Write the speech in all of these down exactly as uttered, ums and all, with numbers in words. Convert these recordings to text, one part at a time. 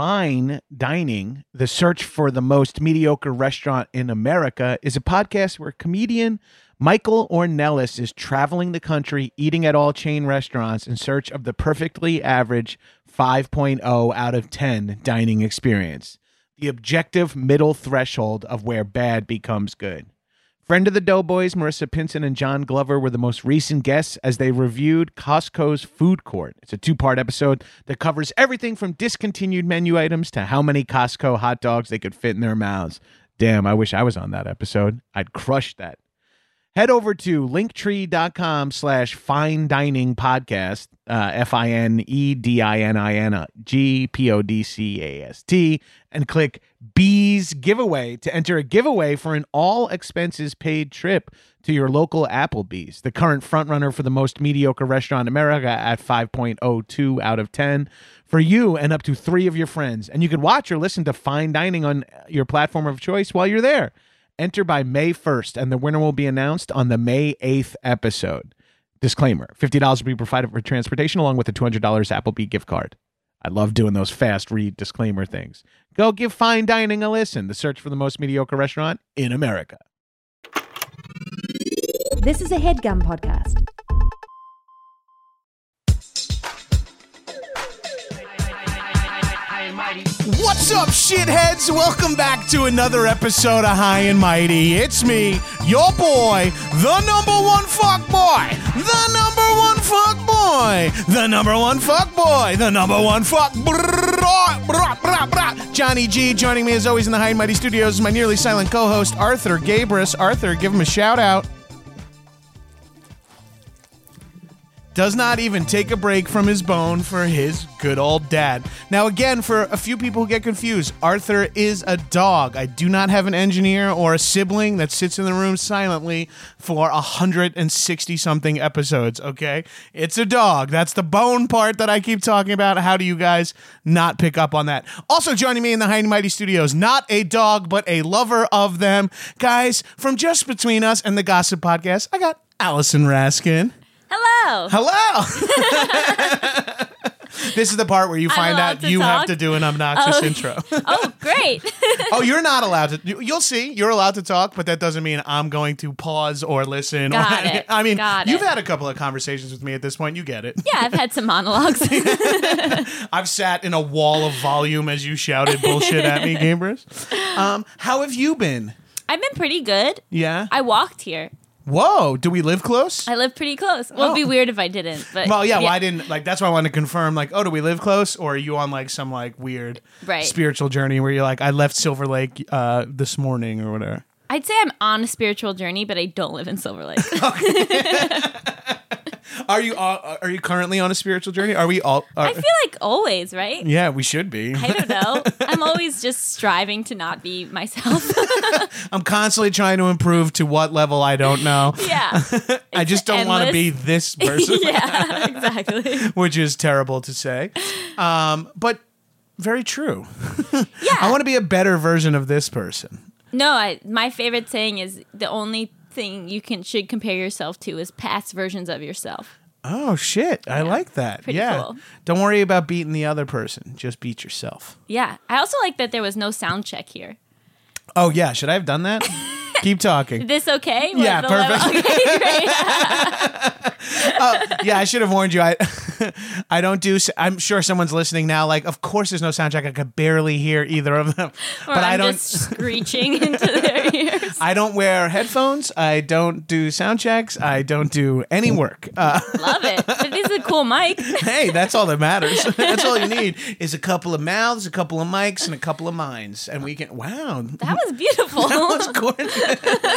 Fine Dining, the search for the most mediocre restaurant in America, is a podcast where comedian Michael Ornelas is traveling the country, eating at all chain restaurants in search of the perfectly average five point oh out of ten dining experience, the objective middle threshold of where bad becomes good. Friend of the Doughboys, Marissa Pinson and John Glover were the most recent guests as they reviewed Costco's food court. It's a two-part episode that covers everything from discontinued menu items to how many Costco hot dogs they could fit in their mouths. Damn, I wish I was on that episode. I'd crush that. Head over to linktree.com slash fine dining podcast, uh, F I N E D I N I N G P O D C A S T, and click Bees Giveaway to enter a giveaway for an all expenses paid trip to your local Applebee's, the current frontrunner for the most mediocre restaurant in America at five point oh two out of ten for you and up to three of your friends. And you can watch or listen to Fine Dining on your platform of choice while you're there. Enter by May first, and the winner will be announced on the May eighth episode. Disclaimer, fifty dollars will be provided for transportation along with a two hundred dollars Applebee gift card. I love doing those fast read disclaimer things. Go give Fine Dining a listen. The search for the most mediocre restaurant in America. This is a HeadGum podcast. What's up, shitheads? Welcome back to another episode of High and Mighty. It's me, your boy, the number one fuck boy, the number one fuck boy, the number one fuck boy, the number one fuck boy, Johnny G. Joining me as always in the High and Mighty studios is my nearly silent co-host, Arthur Gabris. Arthur, give him a shout out. Does not even take a break from his bone for his good old dad. Now, again, for a few people who get confused, Arthur is a dog. I do not have an engineer or a sibling that sits in the room silently for one hundred sixty-something episodes, okay? It's a dog. That's the bone part that I keep talking about. How do you guys not pick up on that? Also joining me in the High and Mighty studios, not a dog, but a lover of them. Guys, from Just Between Us and the Gossip Podcast, I got Allison Raskin. Hello. Hello. This is the part where you find out you talk? have to do an obnoxious oh. intro. Oh, great. Oh, you're not allowed to. You'll see. You're allowed to talk, but that doesn't mean I'm going to pause or listen. Got or, it. I mean, Got you've it. had a couple of conversations with me at this point. You get it. Yeah, I've had some monologues. I've sat in a wall of volume as you shouted bullshit at me, Gamers. Um, how have you been? I've been pretty good. Yeah. I walked here. Whoa, do we live close? I live pretty close. Well, Oh. it'd be weird if I didn't. But Well, yeah, well, I didn't, like, that's why I wanted to confirm, like, oh, do we live close? Or are you on, like, some, like, weird Right. spiritual journey where you're like, I left Silver Lake uh, this morning or whatever? I'd say I'm on a spiritual journey, but I don't live in Silver Lake. Are you all, are you currently on a spiritual journey? Are we all? Are, I feel like always, right? yeah, we should be. I don't know. I'm always just striving to not be myself. I'm constantly trying to improve to what level I don't know. Yeah. I just don't want to endless. be this person. Yeah, exactly. Which is terrible to say. Um, but very true. Yeah. I want to be a better version of this person. No, I, my favorite saying is the only thing you can should compare yourself to is past versions of yourself. Oh, shit. I like that. Pretty yeah. cool. Don't worry about beating the other person. Just beat yourself. Yeah. I also like that there was no sound check here. Oh, yeah. Should I have done that? Keep talking. Is this okay? Was Yeah, the perfect. level- Okay, great. uh, yeah, I should have warned you. I I don't do. I'm sure someone's listening now. Like, of course, there's no sound check. I could barely hear either of them. Or but I'm I don't. just screeching into their ears. I don't wear headphones. I don't do sound checks. I don't do any work. Uh, Love it. But this is a cool mic. hey, that's all that matters. That's all you need is a couple of mouths, a couple of mics, and a couple of minds, and we can. Wow, That was beautiful. that was gorgeous.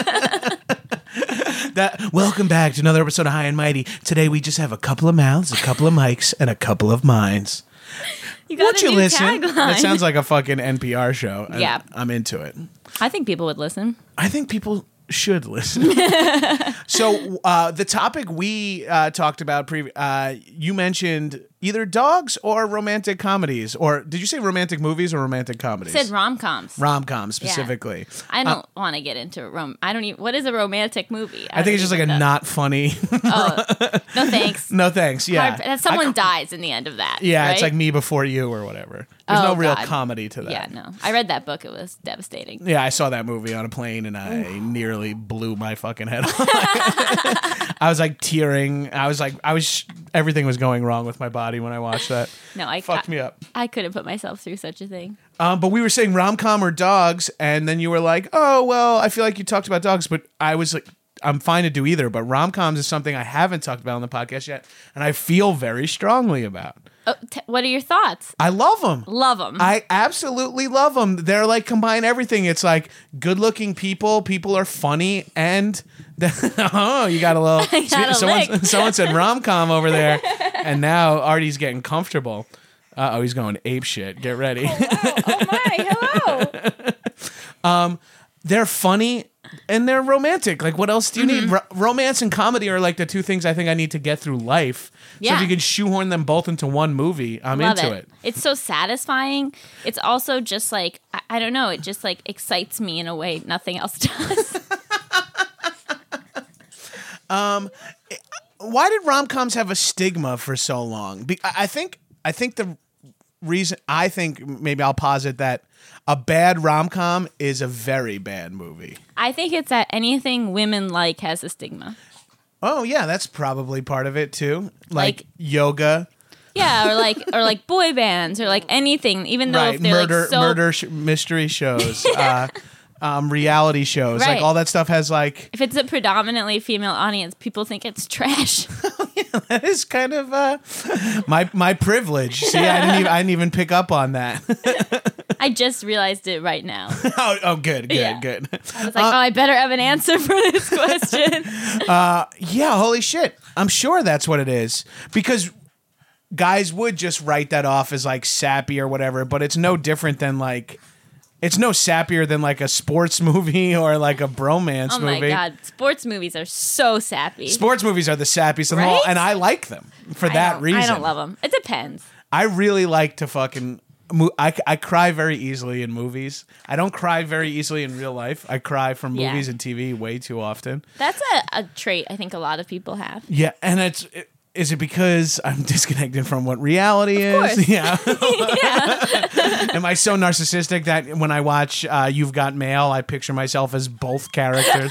That, welcome back to another episode of High and Mighty. Today we just have a couple of mouths, a couple of mics, and a couple of minds. You got Won't a you new listen? tagline. That sounds like a fucking N P R show. and Yeah. I'm into it. I think people would listen. I think people should listen. So uh, the topic we uh, talked about, previ- uh, you mentioned, either dogs or romantic comedies. Or did you say romantic movies or romantic comedies? I said rom-coms. Rom-coms specifically. I don't uh, want to get into rom. I don't even. What is a romantic movie? I, I think it's just like a know. not funny. Oh, no thanks. No thanks. Yeah, Hard, someone I, dies in the end of that. Yeah, right? It's like Me Before You or whatever. There's oh, no real God. comedy to that. Yeah, no. I read that book. It was devastating. Yeah, I saw that movie on a plane and I nearly blew my fucking head off. I was like tearing. I was like, I was. Everything was going wrong with my body when I watched that. No, I fucked I, me up. I couldn't put myself through such a thing. Um, but we were saying rom-com or dogs, and then you were like, "Oh, well, I feel like you talked about dogs," but I was like, "I'm fine to do either." But rom-coms is something I haven't talked about on the podcast yet, and I feel very strongly about. Oh, t- what are your thoughts? I love them. Love them. I absolutely love them. They're like combine everything. It's like good-looking people. People are funny, and oh, you got a little. I got a someone, lick. someone said rom-com over there, and now Artie's getting comfortable. Uh oh, he's going ape shit. Get ready. Oh, wow. Oh my, hello. um, they're funny. And they're romantic. Like, what else do you mm-hmm. need? R- romance and comedy are like the two things I think I need to get through life. Yeah. So if you can shoehorn them both into one movie, I'm Love into it. it. It's so satisfying. It's also just like, I, I don't know, it just like excites me in a way nothing else does. um, why did rom-coms have a stigma for so long? Be- I think, I think the reason, I think maybe I'll posit that a bad rom-com is a very bad movie. I think it's that anything women like has a stigma. Oh yeah, that's probably part of it too. Like, Like yoga. Yeah, or like or like boy bands or like anything. Even though right. if they're murder, like so murder sh- mystery shows, uh, um, reality shows, Right. like all that stuff has like. if it's a predominantly female audience, people think it's trash. Yeah, that is kind of uh, my my privilege. See, I didn't even I didn't even pick up on that. I just realized it right now. oh, oh, good, good, Yeah. good. I was like, uh, oh, I better have an answer for this question. uh, yeah, holy shit! I'm sure that's what it is because guys would just write that off as like sappy or whatever, but it's no different than like. It's no sappier than like a sports movie or like a bromance Oh my movie. god, sports movies are so sappy. Sports movies are the sappiest of them all, Right? and I like them for I that don't- reason. I don't love them. It depends. I really like to fucking. mo- I, I cry very easily in movies. I don't cry very easily in real life. I cry from Yeah. movies and T V way too often. That's a, a trait I think a lot of people have. Yeah, and it's. It, is it because I'm disconnected from what reality is? course. Yeah. Yeah. Am I so narcissistic that when I watch uh, You've Got Mail, I picture myself as both characters?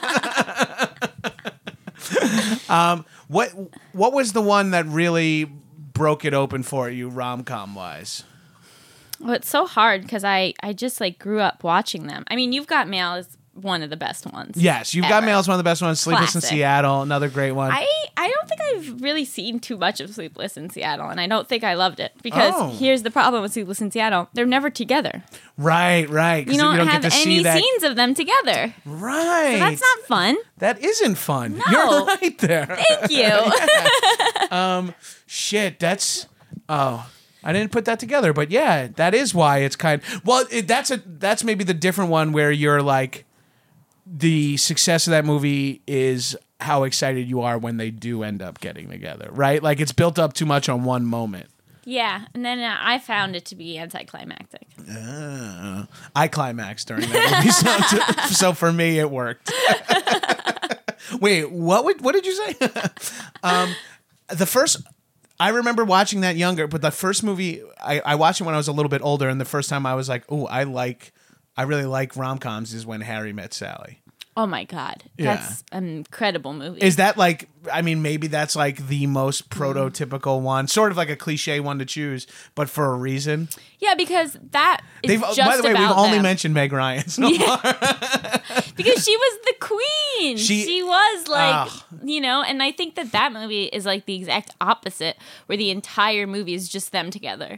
um, what What was the one that really broke it open for you, rom-com wise? Well, it's so hard because I, I just like grew up watching them. I mean, You've Got Mail is one of the best ones. Yes, You've Got ever. Mail is one of the best ones. Sleepless in Classic. Seattle, another great one. I, I don't think I've really seen too much of Sleepless in Seattle, and I don't think I loved it because Oh. here's the problem with Sleepless in Seattle: they're never together. right, right. 'cause You don't, get have to see any that. scenes of them together. Right. So that's not fun. That isn't fun. No. You're right there. Thank you. um, shit, that's oh, I didn't put that together, but yeah, that is why it's kind. Well, it, that's a that's maybe the different one where you're like, the success of that movie is how excited you are when they do end up getting together, right? Like it's built up too much on one moment. Yeah, and then uh, I found it to be anticlimactic. Uh, I climaxed during that movie, so, so for me it worked. Wait, what would what did you say? um, the first. I remember watching that younger, but the first movie I, I watched it when I was a little bit older, and the first time I was like, "Oh, I like, I really like rom-coms." Is when Harry Met Sally. Oh my god, Yeah. that's an incredible movie. Is that like? I mean, maybe that's like the most prototypical one, sort of like a cliche one to choose, but for a reason. yeah, because that is They've, just by the way, we've about only them. mentioned Meg Ryan so Yeah. far. Because she was the queen. She- She, was like, Ugh. you know, and I think that that movie is like the exact opposite, where the entire movie is just them together.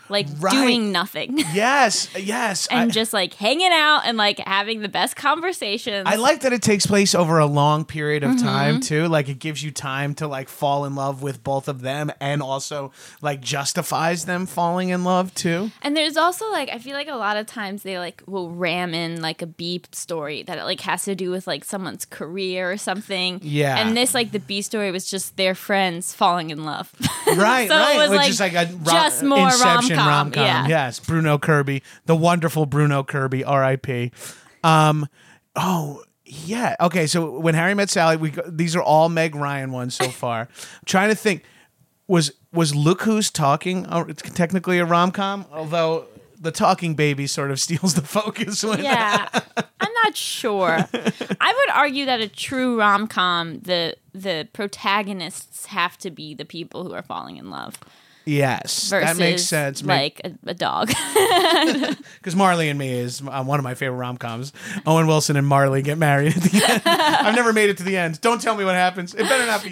like Right. doing nothing. Yes, yes. And I, just like hanging out and like having the best conversations. I like that it takes place over a long period of Mm-hmm. time too. Like it gives you time to like fall in love with both of them, and also like justifies them falling in love too. And there's also like I feel like a lot of times they like will ram in like a B story that it like has to do with like someone's career or something. Yeah. And this like the B story was just their friends falling in love. Right, So it right. was, Which like, is like a rom- just more Inception rom-com, rom-com. yeah. Yes, Bruno Kirby, the wonderful Bruno Kirby, R I P Um, oh. Yeah. Okay. So when Harry Met Sally, we go- these are all Meg Ryan ones so far. I'm trying to think. Was was Look Who's Talking? Oh, it's technically a rom com, although the talking baby sort of steals the focus. When Yeah, I'm not sure. I would argue that a true rom com, the the protagonists have to be the people who are falling in love. Yes, Versus that makes sense. like a, a dog. Because Marley and Me is uh, one of my favorite rom coms. Owen Wilson and Marley get married at the end. I've never made it to the end. Don't tell me what happens. It better not be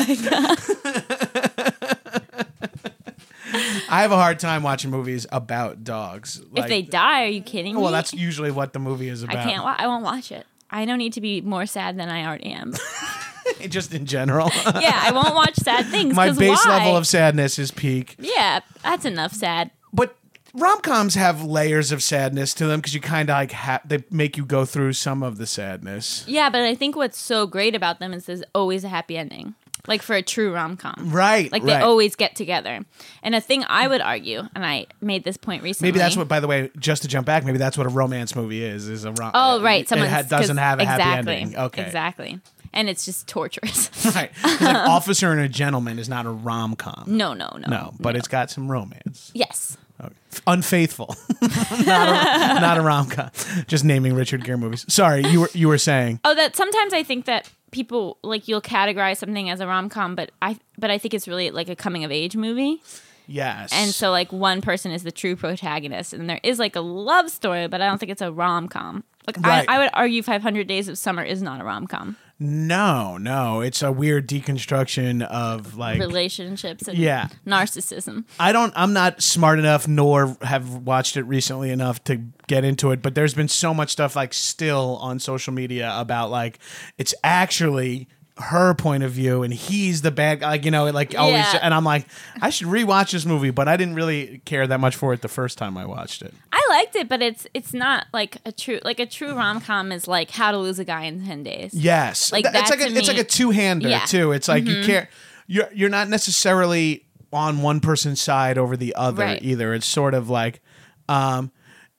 sad. I have a hard time watching movies about dogs. If Like, they die, are you kidding me? well, that's usually what the movie is I about. can't. Wa- I won't watch it. I don't need to be more sad than I already am. Just in general. Yeah, I won't watch sad things. My 'cause base why? level of sadness is peak. Yeah, that's enough sad. But rom-coms have layers of sadness to them because you kind of like ha- they make you go through some of the sadness. Yeah, but I think what's so great about them is there's always a happy ending. Like for a true rom-com. Right, Like right. they always get together. And a thing I would argue, and I made this point recently. Maybe that's what, by the way, just to jump back, maybe that's what a romance movie is, is a rom- Oh, right. Someone it ha- doesn't have a exactly, happy ending. Okay. Exactly. And it's just torturous. Right. 'Cause like Officer and a Gentleman is not a rom-com. No, no, no. No, but it's got some romance. Yes. Okay. Unfaithful. not a, not a rom-com. Just naming Richard Gere movies. Sorry, you were you were saying. Oh, that sometimes I think that people like you'll categorize something as a rom-com, but I but I think it's really like a coming of age movie. Yes. And so like one person is the true protagonist and there is like a love story, but I don't think it's a rom-com. Like Right. I, I would argue five hundred Days of Summer is not a rom-com. No, no. It's a weird deconstruction of like Relationships and Yeah. narcissism. I don't I'm not smart enough nor have watched it recently enough to get into it, but there's been so much stuff like still on social media about like it's actually her point of view and he's the bad guy, like, you know, like always. Yeah. And I'm like, I should rewatch this movie, but I didn't really care that much for it the first time I watched it. I liked it, but it's it's not like a true like a true rom-com is like How to Lose a Guy in ten days. Yes, Like, Th- it's that like a, to it's like me- a two hander Yeah. too. It's like you care. You're you're not necessarily on one person's side over the other Right. either. It's sort of like. Um,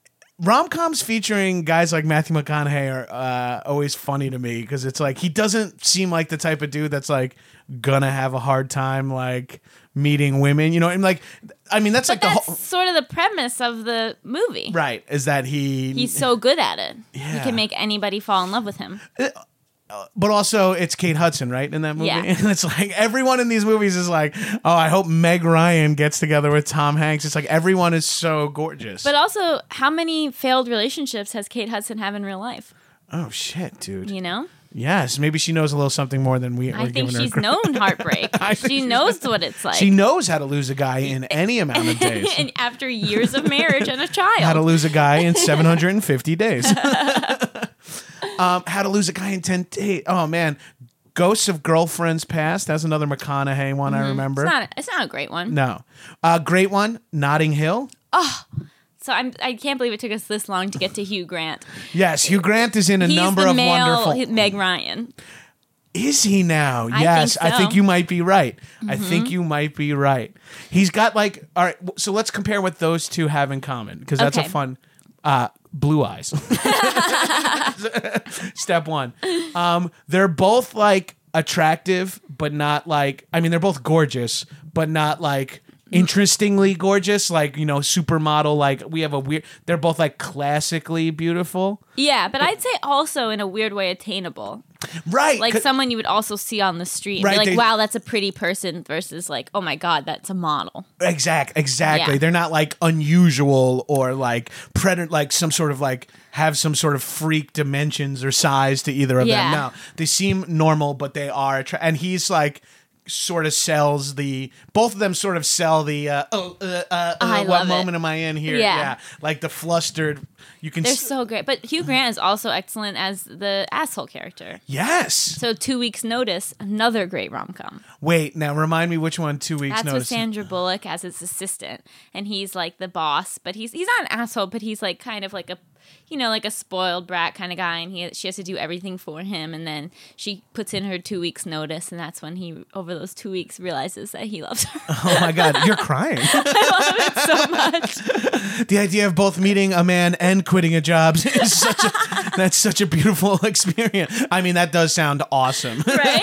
Rom-coms featuring guys like Matthew McConaughey are uh, always funny to me because it's like he doesn't seem like the type of dude that's like gonna have a hard time like meeting women, you know. And like, I mean, that's But like the that's whole sort of the premise of the movie. right is that he He's so good at it. He Yeah. can make anybody fall in love with him. but also it's Kate Hudson, right, in that movie. Yeah. And it's like everyone in these movies is like, oh, I hope Meg Ryan gets together with Tom Hanks. It's like everyone is so gorgeous. But also, how many failed relationships has Kate Hudson have in real life? oh shit, dude. You know? Yes, maybe she knows a little something more than we. I we're think giving she's her. known heartbreak. I think She she's knows what it's like. She knows how to lose a guy in any amount of days. And after years of marriage and a child. How to lose a guy in seven hundred fifty days. um, how to lose a guy in ten days. Oh, man. Ghosts of Girlfriends Past. That's another McConaughey one I remember. It's not, it's not a great one. No. Uh, great one. Notting Hill. So I'm, I can't believe it took us this long to get to Hugh Grant. Yes, Hugh Grant is in a He's number the of male wonderful. Meg Ryan. Is he now? I yes, think I so. think you might be right. I Mm-hmm. think you might be right. He's got like, all right, so let's compare what those two have in common because that's Okay. a fun uh, blue eyes. Step one. Um, they're both like attractive, but not like, I mean, they're both gorgeous, but not like interestingly gorgeous, like, you know, supermodel. Like, we have a weird, they're both like classically beautiful. Yeah, but I'd say also in a weird way attainable. Right. Like 'cause- someone you would also see on the street and Right, be like, they- wow, that's a pretty person versus like, oh my God, that's a model. Exact, exactly. Yeah. They're not like unusual or like predator, like some sort of like have some sort of freak dimensions or size to either of Yeah. them. No, they seem normal, but they are. Attra- and he's like, sort of sells the both of them sort of sell the uh, oh uh, uh, I uh, what love it. moment am I in here? Yeah. Like the flustered. You can They're s- so great. But Hugh Grant is also excellent as the asshole character. yes. So Two Weeks Notice, another great rom-com. Wait, now remind me which one. Two weeks That's notice. with Sandra Bullock as his assistant, and he's like the boss, but he's he's not an asshole, but he's like kind of like a, you know, like a spoiled brat kind of guy, and he she has to do everything for him, and then she puts in her two weeks notice, and that's when he over those two weeks realizes that he loves her. Oh my God, you're crying. I love it so much. The idea of both meeting a man and quitting a job is such a that's such a beautiful experience. I mean, that does sound awesome.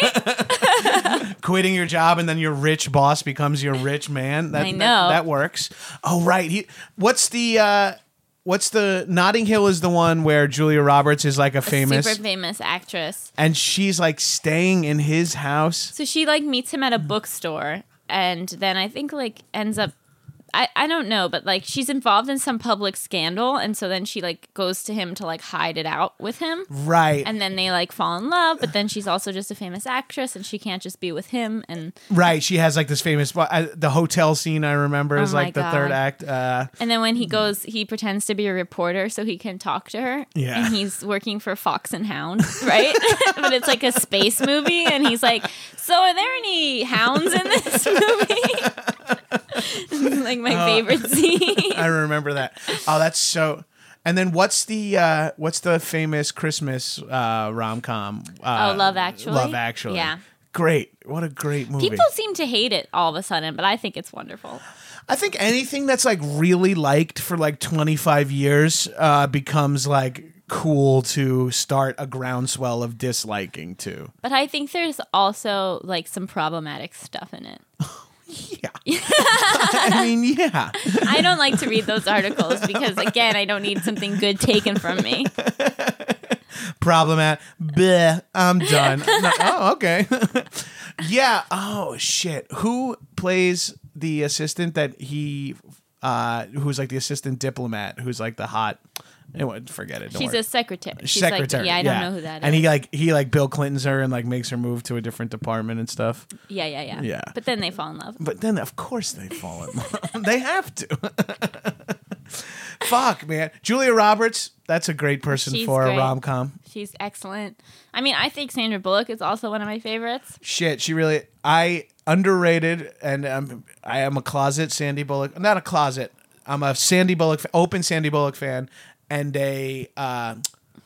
Right? Quitting your job and then your rich boss becomes your rich man. That, I that- know. that, works. Oh right. He, what's the uh, what's the Notting Hill is the one where Julia Roberts is like a famous Super famous actress. and she's like staying in his house. So she like meets him at a bookstore, and then I think like ends up I, I don't know, but like she's involved in some public scandal, and so then she like goes to him to like hide it out with him. Right. And then they like fall in love, but then she's also just a famous actress and she can't just be with him. And Right. She has like this famous uh, the hotel scene I remember is Oh my like the third God. act. Uh, and then when he goes, he pretends to be a reporter so he can talk to her. Yeah. And he's working for Fox and Hound, right? But it's like a space movie, and he's like, "So are there any hounds in this movie?" Like my favorite scene. I remember that. Oh, that's so. And then what's the uh, what's the famous Christmas uh, rom com? Uh, Oh, Love Actually? Love Actually. Yeah. Great. What a great movie. People seem to hate it all of a sudden, but I think it's wonderful. I think anything that's like really liked for like twenty-five years uh, becomes like cool to start a groundswell of disliking to. But I think there's also like some problematic stuff in it. Yeah. I mean, yeah. I don't like to read those articles because, again, I don't need something good taken from me. Problematic. Bleh, I'm done. No- oh, okay. Yeah. Oh, shit. Who plays the assistant that he, uh, who's like the assistant diplomat, who's like the hot, anyway, forget it. Don't She's worry. a secretary. She's secretary. Like, yeah, I don't know who that is. And he like he like Bill Clinton's her and like makes her move to a different department and stuff. yeah, yeah, yeah. Yeah. But then they fall in love. But then of course they fall in love. They have to. Fuck, man. Julia Roberts, that's a great person She's for great. a rom-com. She's excellent. I mean, I think Sandra Bullock is also one of my favorites. Shit, she really I underrated and um, I am a closet Sandy Bullock. Not a closet. I'm a Sandy Bullock fa- open Sandy Bullock fan and a uh,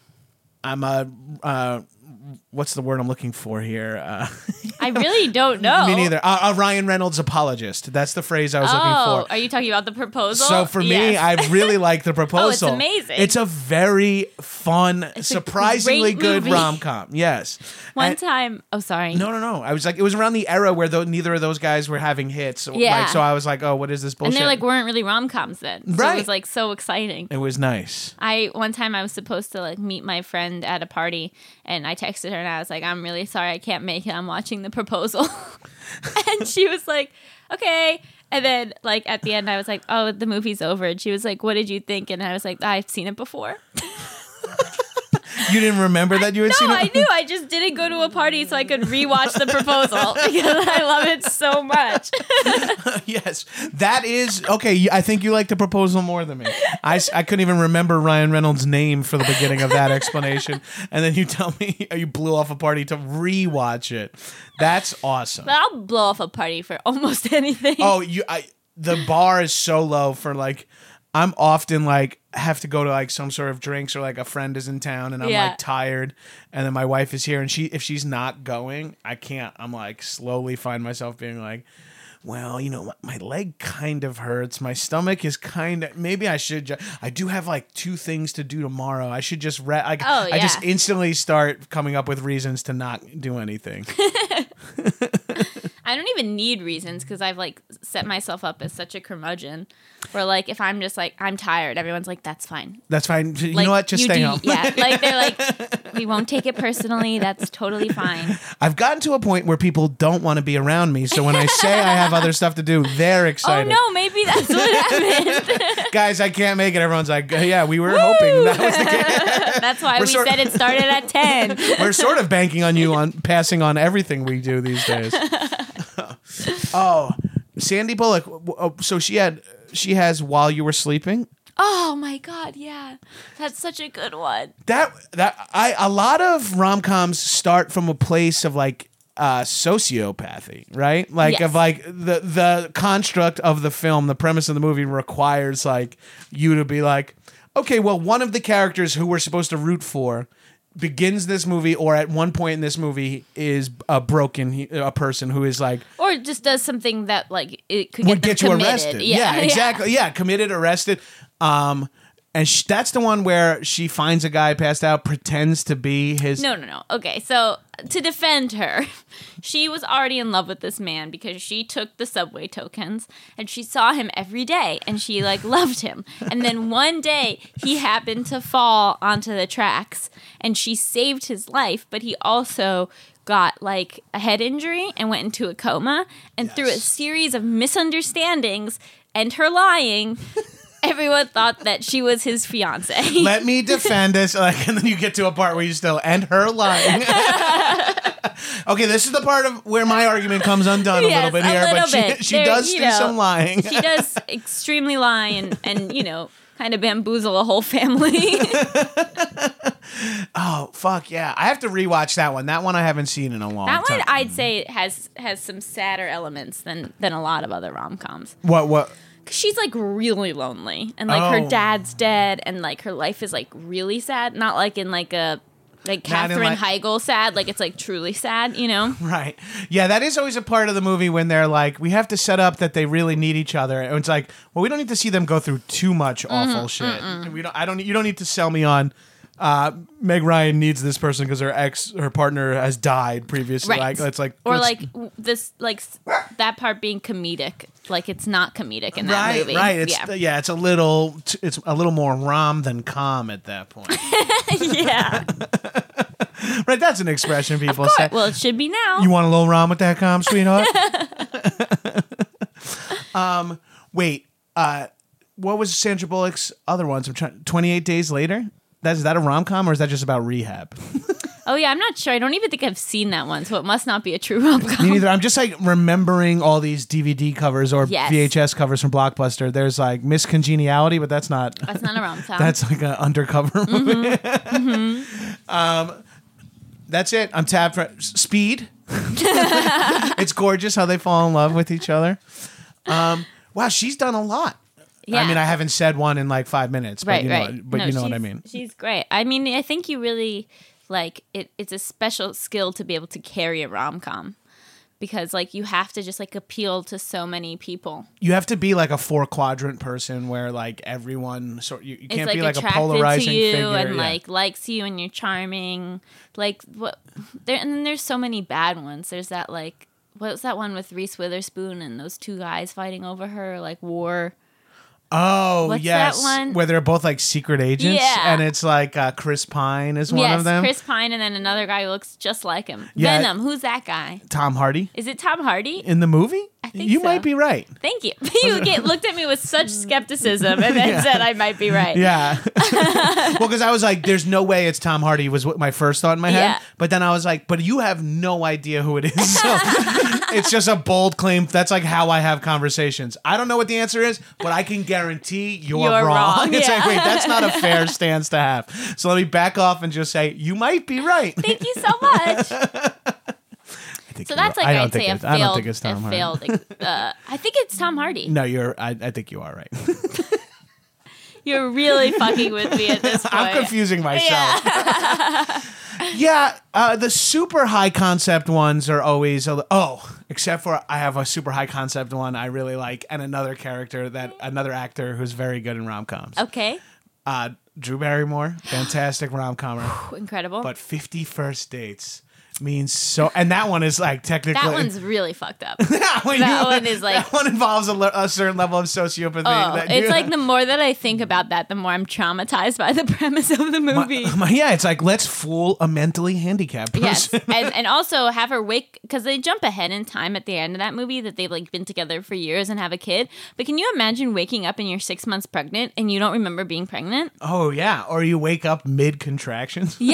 I'm a uh, what's the word I'm looking for here? Uh, I really don't know. me neither. Uh, a Ryan Reynolds apologist. That's the phrase I was Oh, looking for. are you talking about the proposal? So for me, Yes. I really like the proposal. amazing. It's a very fun, a surprisingly great good movie. rom com. Yes. One And- time. Oh, sorry. No, no, no. I was like, it was around the era where tho- neither of those guys were having hits. So, Yeah. Like, so I was like, oh, what is this and bullshit? they like weren't really rom coms then. So Right. It was like so exciting. it was nice. I one time I was supposed to like meet my friend at a party, and I texted her and I was like, "I'm really sorry I can't make it. I'm watching The Proposal," and she was like, "Okay." And then like at the end, I was like, "Oh, the movie's over." And she was like, "What did you think?" And I was like, "I've seen it before." You didn't remember that you had No, seen it? I knew. I just didn't go to a party so I could rewatch The Proposal because I love it so much. Yes. That is, okay, you- I think you like the proposal more than me. I, s- I couldn't even remember Ryan Reynolds' name for the beginning of that explanation. And then you tell me you blew off a party to rewatch it. That's awesome. But I'll blow off a party for almost anything. Oh, you I the bar is so low for like I'm often like have to go to like some sort of drinks or like a friend is in town and I'm Yeah. like tired and then my wife is here and she if she's not going, I can't. I'm like slowly find myself being like, well, you know, my, my leg kind of hurts. My stomach is kind of maybe I should ju- I do have like two things to do tomorrow. I should just re- like Oh, I just yeah. instantly start coming up with reasons to not do anything. I don't even need reasons because I've like set myself up as such a curmudgeon. Where like if I'm just like I'm tired, everyone's like that's fine. That's fine. You Like, know what? Just you stay do- home. Yeah, like they're like we won't take it personally. That's totally fine. I've gotten to a point where people don't want to be around me. So when I say I have other stuff to do, they're Oh excited. no, maybe that's what happened. Guys, I can't make it. Everyone's like, yeah, we were hoping that was the case. That's why We're we sort- said it started at ten. We're sort of banking on you on passing on everything we do these days. Oh, Sandy Bullock. Oh, so she had she has While You Were Sleeping. Oh my God, yeah, that's such a good one. That that I a lot of rom-coms start from a place of like uh, sociopathy, right? Like Yes. of like the the construct of the film, the premise of the movie requires like you to be like, okay, well, one of the characters who we're supposed to root for begins this movie, or at one point in this movie is a broken a person who is like, Or just does something that like it could get, would them get you committed. arrested. Yeah, Yeah, exactly. Yeah, committed, arrested. Um, and sh- that's the one where she finds a guy passed out, pretends to be his. No, no, no. Okay, so to defend her, she was already in love with this man because she took the subway tokens and she saw him every day and she like loved him. And then one day he happened to fall onto the tracks and she saved his life, but he also got like a head injury and went into a coma. And Yes. through a series of misunderstandings and her lying, everyone thought that she was his fiance. Let me defend this, like, and then you get to a part where you still and her lying. Okay, this is the part of where my argument comes undone a Yes, little bit a here, little but she bit. she There- does you do know, some lying. She does extremely lie and, and you know, kind of bamboozle a whole family. Oh fuck yeah! I have to rewatch that one. That one I haven't seen in a long That time. one, I'd say, has has some sadder elements than than a lot of other rom coms. What what? She's like really lonely, and like Oh. her dad's dead, and like her life is like really sad. Not like in like a like Not in, Katherine like- Heigl sad. Like it's like truly sad, you know. Right. Yeah, that is always a part of the movie when they're like, we have to set up that they really need each other. And it's like, well, we don't need to see them go through too much Mm-hmm, awful shit. We don't. I don't. You don't need to sell me on. Uh, Meg Ryan needs this person because her ex, her partner has died previously. Right. Like, it's like, Or let's- like w- this, like s- that part being comedic, like it's not comedic in that right, movie. right. It's yeah, yeah. It's a little. It's a little more rom than com at that point. yeah. Right. That's an expression people say. Well, it should be now. You want a little rom with that com, sweetheart? um. Wait. Uh. What was Sandra Bullock's other ones? I'm trying. twenty-eight Days Later. That's, is that a rom com or is that just about rehab? Oh yeah, I'm not sure. I don't even think I've seen that one, so it must not be a true rom Me com. neither. I'm just like remembering all these D V D covers or Yes. V H S covers from Blockbuster. There's like Miss Congeniality, but that's not. That's not a rom com. That's like an undercover movie. Mm-hmm. um, that's it. I'm tapped for Speed. It's gorgeous how they fall in love with each other. Um, wow, she's done a lot. Yeah. I mean, I haven't said one in like five minutes, but right, you know, right. but No, you know what I she's- mean. She's great. I mean, I think you really like it. It's a special skill to be able to carry a rom com because, like, you have to just like appeal to so many people. You have to be like a four quadrant person where like everyone sort. You, you It's can't like be like a attracted polarizing to you figure. and yeah. like likes you and you're charming. Like what? There and then there's so many bad ones. There's that like what was that one with Reese Witherspoon and those two guys fighting over her like war. Oh, What's yes. that one? Where they're both like secret agents. Yeah. And it's like uh, Chris Pine is one yes, of them. Chris Pine and then another guy who looks just like him. Yeah. Venom. Who's that guy? Tom Hardy Is it Tom Hardy? in the movie? I think you so. might be right. Thank you. You get, looked at me with such skepticism and then Yeah. said I might be right. Yeah. Well, because I was like, there's no way it's Tom Hardy was what my first thought in my head. Yeah. But then I was like, but you have no idea who it is. So it's just a bold claim. That's like how I have conversations. I don't know what the answer is, but I can guarantee you're, You're wrong, It's yeah. like, wait, that's not a fair stance to have. So let me back off and just say, you might be right. Thank you so much. I think So you're that's right. like I don't I'd think say a it's- I don't failed, think it's Tom a Hardy. failed. Uh, I think it's Tom Hardy. No, you're. I, I think you are right. You're really fucking with me at this point. I'm confusing myself. Yeah. Yeah, uh, the super high concept ones are always a li- oh, except for I have a super high concept one I really like, and another character that another actor who's very good in rom coms. Okay. Uh, Drew Barrymore, fantastic rom comer, Incredible. but fifty First Dates means so, and that one is like technically that one's really fucked up. that one, that you- one is like- that one involves a, le- a certain level of sociopathy. Oh, that it's you- like the more that I think about that, the more I'm traumatized by the premise of the movie. My- yeah, it's like let's fool a mentally handicapped Yes, person. and and also have her wake because they jump ahead in time at the end of that movie that they've like been together for years and have a kid. But can you imagine waking up and you're six months pregnant and you don't remember being pregnant? Oh yeah, or you wake up mid contractions. Yeah,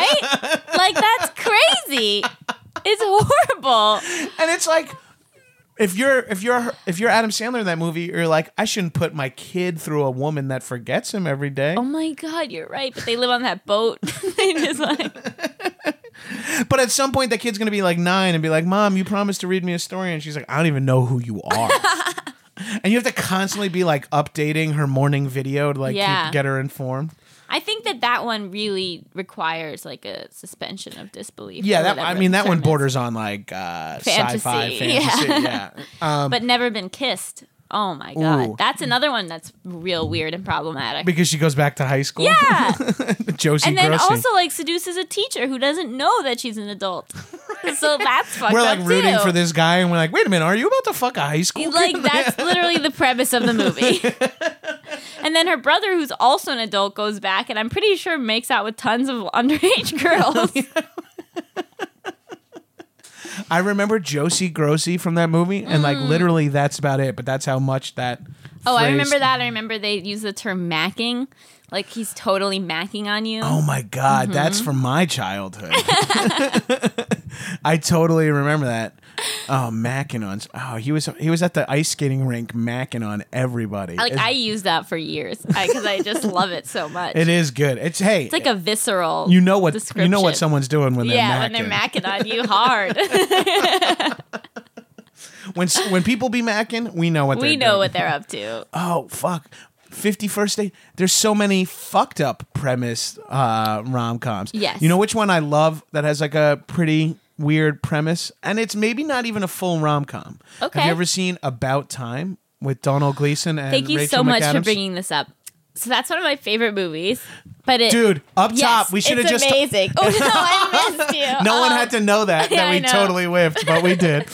right. Like that's crazy. It's horrible. And it's like, if you're if you're if you're Adam Sandler in that movie, you're like, I shouldn't put my kid through a woman that forgets him every day. Oh my God, you're right. But they live on that boat. They just like. But at some point, that kid's gonna be like nine and be like, Mom, you promised to read me a story, and she's like, I don't even know who you are. And you have to constantly be like updating her morning video to like Yeah. keep, get her informed. I think that that one really requires like a suspension of disbelief. Yeah, or that whatever I mean the that one term is. borders on like uh, Fantasy, sci-fi fantasy. yeah. Yeah, um, But never been kissed. Oh my God, Ooh. that's another one that's real weird and problematic. because she goes back to high school. Yeah. Josie And then Grossi. also like seduces a teacher who doesn't know that she's an adult. So that's fucked We're up like rooting too. for this guy, and we're like, wait a minute, are you about to fuck a high school Like kid? that's literally the premise of the movie. And then her brother, who's also an adult, goes back and I'm pretty sure makes out with tons of underage girls. I remember Josie Grossi from that movie, and like literally that's about it. But that's how much that. Oh, I phrase- remember that. I remember they use the term macking. Like he's totally macking on you. Oh my God, that's Mm-hmm. from my childhood. I totally remember that. Oh, macking on. Oh, he was he was at the ice skating rink macking on everybody. Like It- I use that for years because I, just love it so much. it is good. It's hey, It's like a visceral. you know what description. you know what someone's doing when they're yeah, macking. when they're macking on you hard. When s- when people be macking, we know what they're we know doing. what they're up to. Oh fuck. fifty-first Date. There's so many fucked up premise uh, rom-coms. Yes. You know which one I love that has like a pretty weird premise? And it's maybe not even a full rom-com. Okay. Have you ever seen About Time with Donald Gleason and Thank you Rachel so much for McAdams? bringing this up. So that's one of my favorite movies. But it, Dude, up yes, top, we should have it's just... amazing. Oh no, I missed you. No one Oh. had to know that, Yeah, that I we know. totally whiffed, but we did.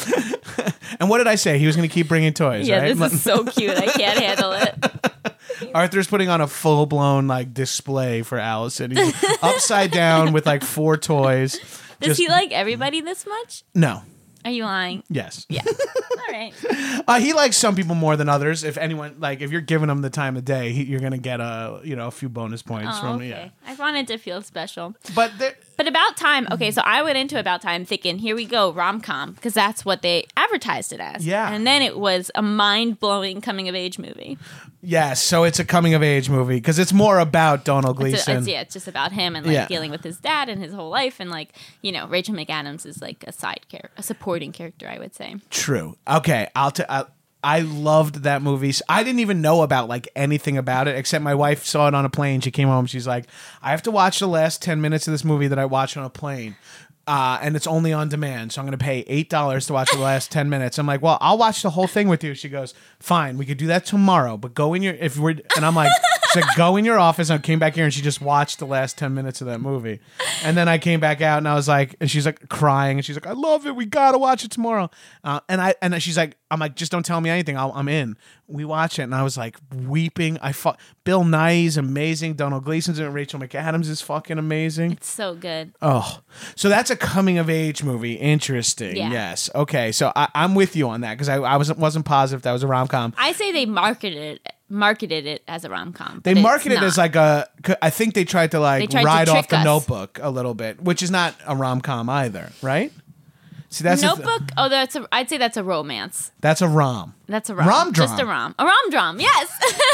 And what did I say? He was going to keep bringing toys, Yeah, right? this is so cute. I can't handle it. Arthur's putting on a full blown like display for Allison. He's upside down with like four toys. Does Just- he like everybody this much? No. Are you lying? Yes. Yeah. All right. Uh, he likes some people more than others. If anyone like, if you're giving him the time of day, he, you're gonna get a you know a few bonus points Oh, from okay. yeah. I wanted to feel special. But there, But About Time, okay, so I went into About Time thinking, here we go, rom-com, because that's what they advertised it as. Yeah. And then it was a mind-blowing coming-of-age movie. yes, so it's a coming of age movie because it's more about Donald It's, Gleason. it's, yeah, it's just about him and like Yeah. dealing with his dad and his whole life, and like, you know, Rachel McAdams is like a side character, a supporting character, I would say. True. Okay, I'll t- I, I loved that movie. I didn't even know about like anything about it except my wife saw it on a plane. She came home. She's like, I have to watch the last ten minutes of this movie that I watched on a plane. Uh, and it's only on demand, so I'm going to pay eight dollars to watch the last ten minutes. I'm like, well, I'll watch the whole thing with you. She goes, fine, we could do that tomorrow, but go in your if we're and I'm like, she's like, go in your office. And I came back here and she just watched the last ten minutes of that movie, and then I came back out and I was like, and she's like crying and she's like, I love it. We gotta watch it tomorrow. Uh, and I and she's like, I'm like, just don't tell me anything. I'll, I'm in. We watch it and I was like weeping. I fu- Bill Nighy's amazing. Donald Gleason's in it. Rachel McAdams is fucking amazing. It's so good. Oh, so that's a coming of age movie. Interesting. Yeah. Yes. Okay. So I, I'm with you on that because I, I wasn't wasn't positive that was a rom com. I say they marketed it, marketed it as a rom-com. They but it's marketed it not. as like a. I think they tried to They like tried to ride off trick the us. Notebook a little bit, which is not a rom com either, right? See, that's a th- Notebook. Oh, that's a. I'd say that's a romance. that's a rom. That's a rom. Rom-drom. Just a rom. A rom drum. Yes.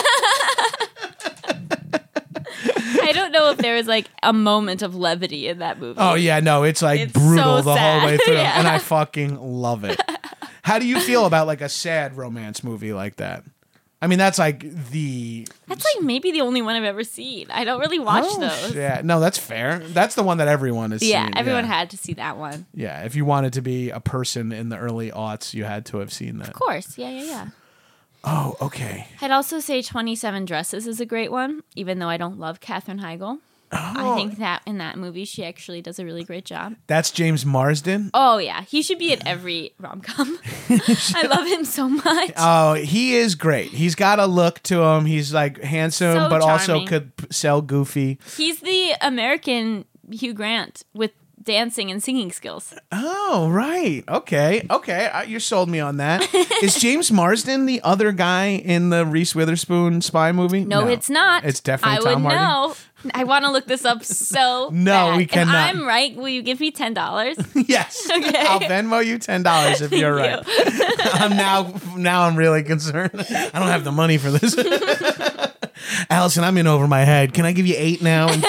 I don't know if there was like a moment of levity in that movie. Oh yeah, no, it's like It's brutal so the whole sad. way through, Yeah. and I fucking love it. How do you feel about like a sad romance movie like that? I mean, that's like the. That's like maybe the only one I've ever seen. I don't really watch Oh, those. Yeah, no, that's fair. That's the one that everyone has Yeah, seen. everyone yeah. had to see that one. Yeah, if you wanted to be a person in the early aughts, you had to have seen that. Of course. Yeah, yeah, yeah. Oh, okay. I'd also say twenty-seven Dresses is a great one, even though I don't love Katherine Heigl. I think that in that movie, she actually does a really great job. That's James Marsden. Oh, yeah. He should be in every rom-com. I love him so much. Oh, he is great. He's got a look to him. He's like handsome, So but also charming. could p- sell goofy. He's the American Hugh Grant with dancing and singing skills. Oh, right. Okay. Okay. Uh, you sold me on that. Is James Marsden the other guy in the Reese Witherspoon spy movie? No, it's not. It's definitely I Tom would Hardy. know. I want to look this up so No, bad. we cannot. If I'm right, will you give me ten dollars? Yes. Okay. I'll Venmo you ten dollars if you're right. I'm now now I'm really concerned. I don't have the money for this. Allison, I'm in over my head. Can I give you eight now and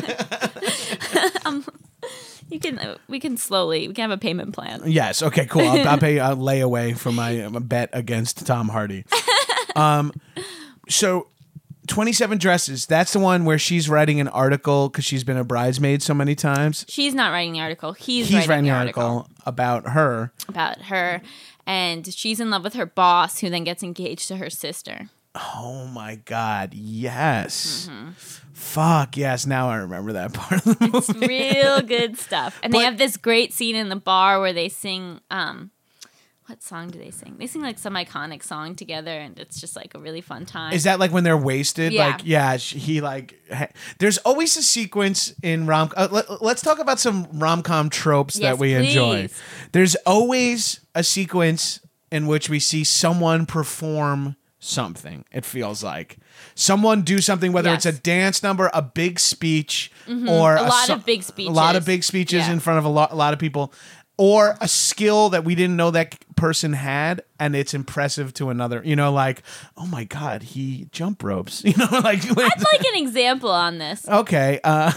two? um, you can. Uh, we can slowly. We can have a payment plan. Yes. Okay. Cool. I'll, I'll pay a layaway for my uh, bet against Tom Hardy. Um. So. twenty-seven Dresses, that's the one where she's writing an article because she's been a bridesmaid so many times. She's not writing the article. He's, He's writing, writing the the article. article about her. About her. And she's in love with her boss, who then gets engaged to her sister. Oh my God. Yes. Mm-hmm. Fuck. Yes. Now I remember that part of the movie. It's real good stuff. And But- they have this great scene in the bar where they sing... Um, what song do they sing? They sing like some iconic song together, and it's just like a really fun time. Is that like when they're wasted? Yeah. Like, yeah, sh- he like. Ha- There's always a sequence in rom. Uh, let, let's talk about some rom com tropes Yes, that we enjoy. please. There's always a sequence in which we see someone perform something. It feels like someone do something, whether Yes. it's a dance number, a big speech, or A lot so- of big a speeches. lot of big speeches Yeah. in front of a lot, a lot of people. Or a skill that we didn't know that person had, and it's impressive to another. You know, like, oh my God, he jump ropes. You know, like. I'd like an example on this. Okay, uh,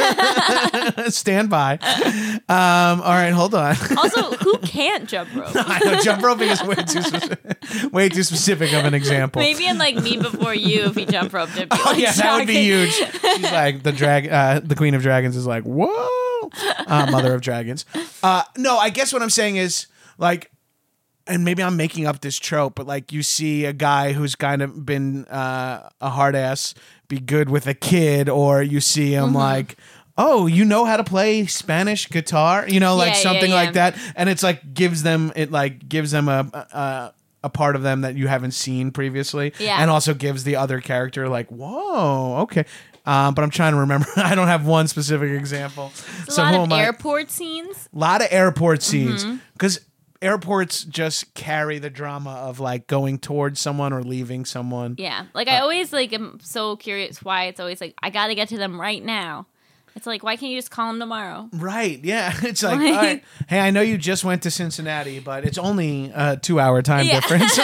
stand by. Um, all right, hold on. Also, who can't jump rope? I know jump roping is way too specific, way too specific of an example. Maybe in like Me Before You, if he jump roped, it'd be Oh like yeah, that would be shocking. huge. She's like the drag, uh, the Queen of Dragons is like, whoa, uh, Mother of Dragons. Uh, no, I guess what I'm saying is like, and maybe I'm making up this trope, but like you see a guy who's kind of been uh, a hard ass be good with a kid, or you see him Mm-hmm. like, oh, you know how to play Spanish guitar, you know, like Yeah, yeah, something yeah. like that, and it's like gives them it like gives them a. a a part of them that you haven't seen previously, Yeah. and also gives the other character like, whoa, okay. Um, but I'm trying to remember. I don't have one specific example. There's a so lot who of am I? airport scenes. A lot of airport scenes Mm-hmm. because airports just carry the drama of like going towards someone or leaving someone. Yeah, like Uh, I always like am so curious why it's always like I got to get to them right now. It's like, why can't you just call them tomorrow? Right, yeah. It's like, Like- all right, hey, I know you just went to Cincinnati, but it's only a two-hour time Yeah. difference.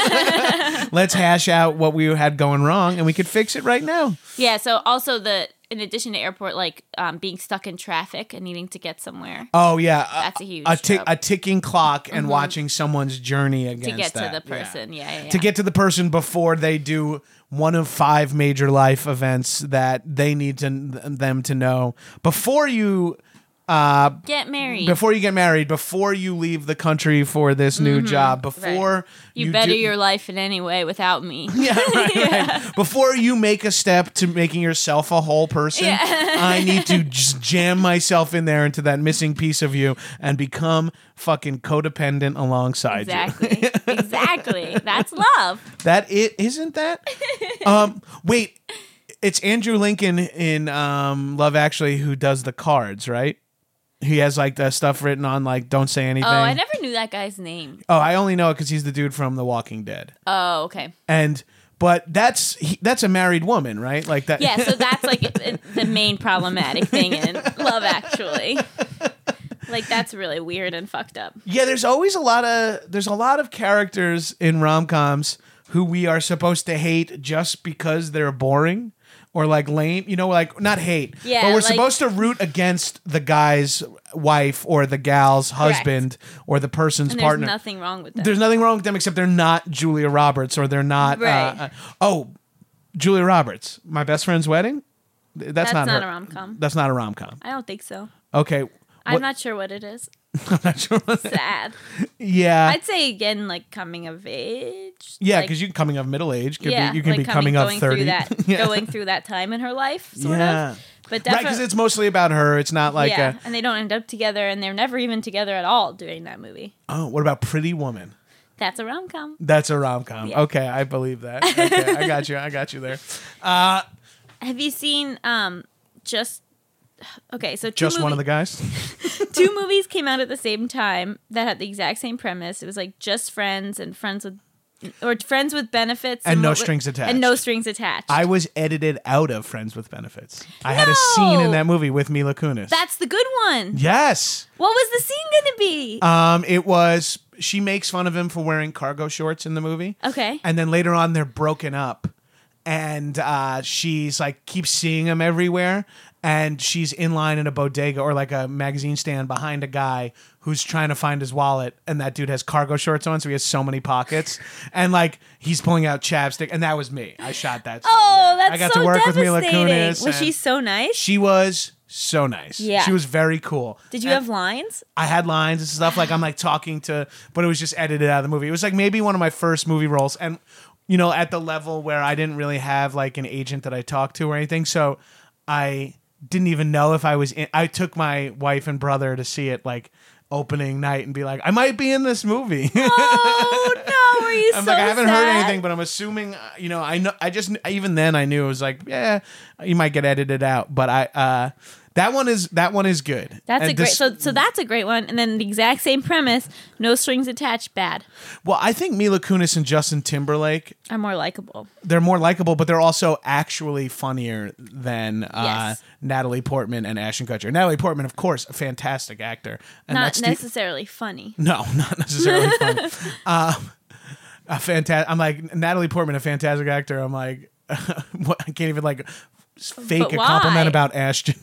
Let's hash out what we had going wrong, and we could fix it right now. Yeah. So also the in addition to airport, like um, being stuck in traffic and needing to get somewhere Oh yeah, That's a huge a, tick, trope. Mm-hmm. a ticking clock, and watching someone's journey against to get that. to the Yeah. person. Yeah, yeah, yeah. To get to the person before they do one of five major life events that they need to them to know before you uh get married. before you get married, before you leave the country for this new job, before you, you better do- your life in any way without me. yeah, right, right. Before you make a step to making yourself a whole person, Yeah. I need to just jam myself in there into that missing piece of you and become fucking codependent alongside you. Exactly. exactly. That's love. That it isn't that? um, wait, it's Andrew Lincoln in um, Love Actually who does the cards, right? He has like the stuff written on like "Don't say anything." Oh, I never knew that guy's name. Oh, I only know it because he's the dude from The Walking Dead. Oh, okay. And but that's he, that's a married woman, right? Like that. Yeah, so that's like it, it, the main problematic thing in Love Actually. Like that's really weird and fucked up. Yeah, there's always a lot of there's a lot of characters in rom-coms who we are supposed to hate just because they're boring or like lame, you know, like not hate, Yeah, but we're like- supposed to root against the guy's wife or the gal's husband or the person's And there's partner. nothing wrong with that. There's nothing wrong with them except they're not Julia Roberts or they're not uh, Right. uh, oh, Julia Roberts, My Best Friend's Wedding? That's, That's not, not her. a rom-com. That's not a rom-com. I don't think so. Okay. I'm what- not sure what it is. I'm not sure. what- Sad. yeah. I'd say again, like coming of age. Yeah, Like, because you coming of middle age, could yeah, be, you can like be coming of going thirty. through that, yeah, going through that time in her life, sort yeah. of. But right, definitely, because it's mostly about her. It's not like yeah, a and they don't end up together, and they're never even together at all during that movie. oh, what about Pretty Woman? That's a rom com. That's a rom com. Yeah. Okay, I believe that. Okay, I got you. I got you there. Uh, Have you seen um just okay, so two Just movie, one of the guys? two movies came out at the same time that had the exact same premise. It was like Just Friends and Friends with or Friends with Benefits And No what- Strings Attached. And No Strings Attached. I was edited out of Friends with Benefits. I had a scene in No! that movie with Mila Kunis. That's the good one. Yes. What was the scene going to be? Um, it was, she makes fun of him for wearing cargo shorts in the movie. Okay. And then later on, they're broken up. And uh, she's like, keeps seeing him everywhere. And she's in line in a bodega or like a magazine stand behind a guy who's trying to find his wallet. And that dude has cargo shorts on, so he has so many pockets. And like, he's pulling out chapstick. And that was me. I shot that. Oh, that's I got so to work with Mila devastating. Kunis. Was she and so nice? She was so nice. Yeah. She was very cool. Did you And have lines? I had lines and stuff. Like, I'm like talking to, but it was just edited out of the movie. It was like maybe one of my first movie roles. And, you know, at the level where I didn't really have like an agent that I talked to or anything. So I didn't even know if I was in. I took my wife and brother to see it like opening night and be like, I might be in this movie. Oh no, were you I'm so like, I haven't sad? heard anything, but I'm assuming, uh, you know, I know, I just, even then I knew it was like, yeah, you might get edited out, but I, uh, that one is, that one is good. That's And a great. this- So, so that's a great one. And then the exact same premise, No Strings Attached. Bad. Well, I think Mila Kunis and Justin Timberlake, Are more likable. they're more likable, but they're also actually funnier than uh, Yes. Natalie Portman and Ashton Kutcher. Natalie Portman, of course, a fantastic actor, and Not that's the- necessarily funny. no, not necessarily funny. um, a fantastic. I'm like Natalie Portman, a fantastic actor. I'm like, what, I can't even like fake But a why? compliment about Ashton.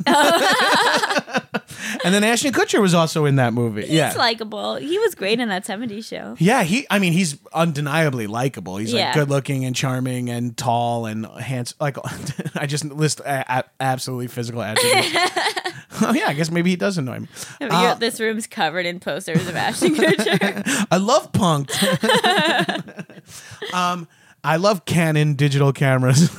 And then Ashton Kutcher was also in that movie. He's yeah. likable. He was great in that seventies show. Yeah, he. I mean, he's undeniably likable. He's Yeah. like good-looking and charming and tall and handsome. Like, I just list a- a- absolutely physical attributes. Oh yeah, I guess maybe he does annoy me. You're- this room's covered in posters of Ashton Kutcher. I love Punk'd. um, I love Canon digital cameras.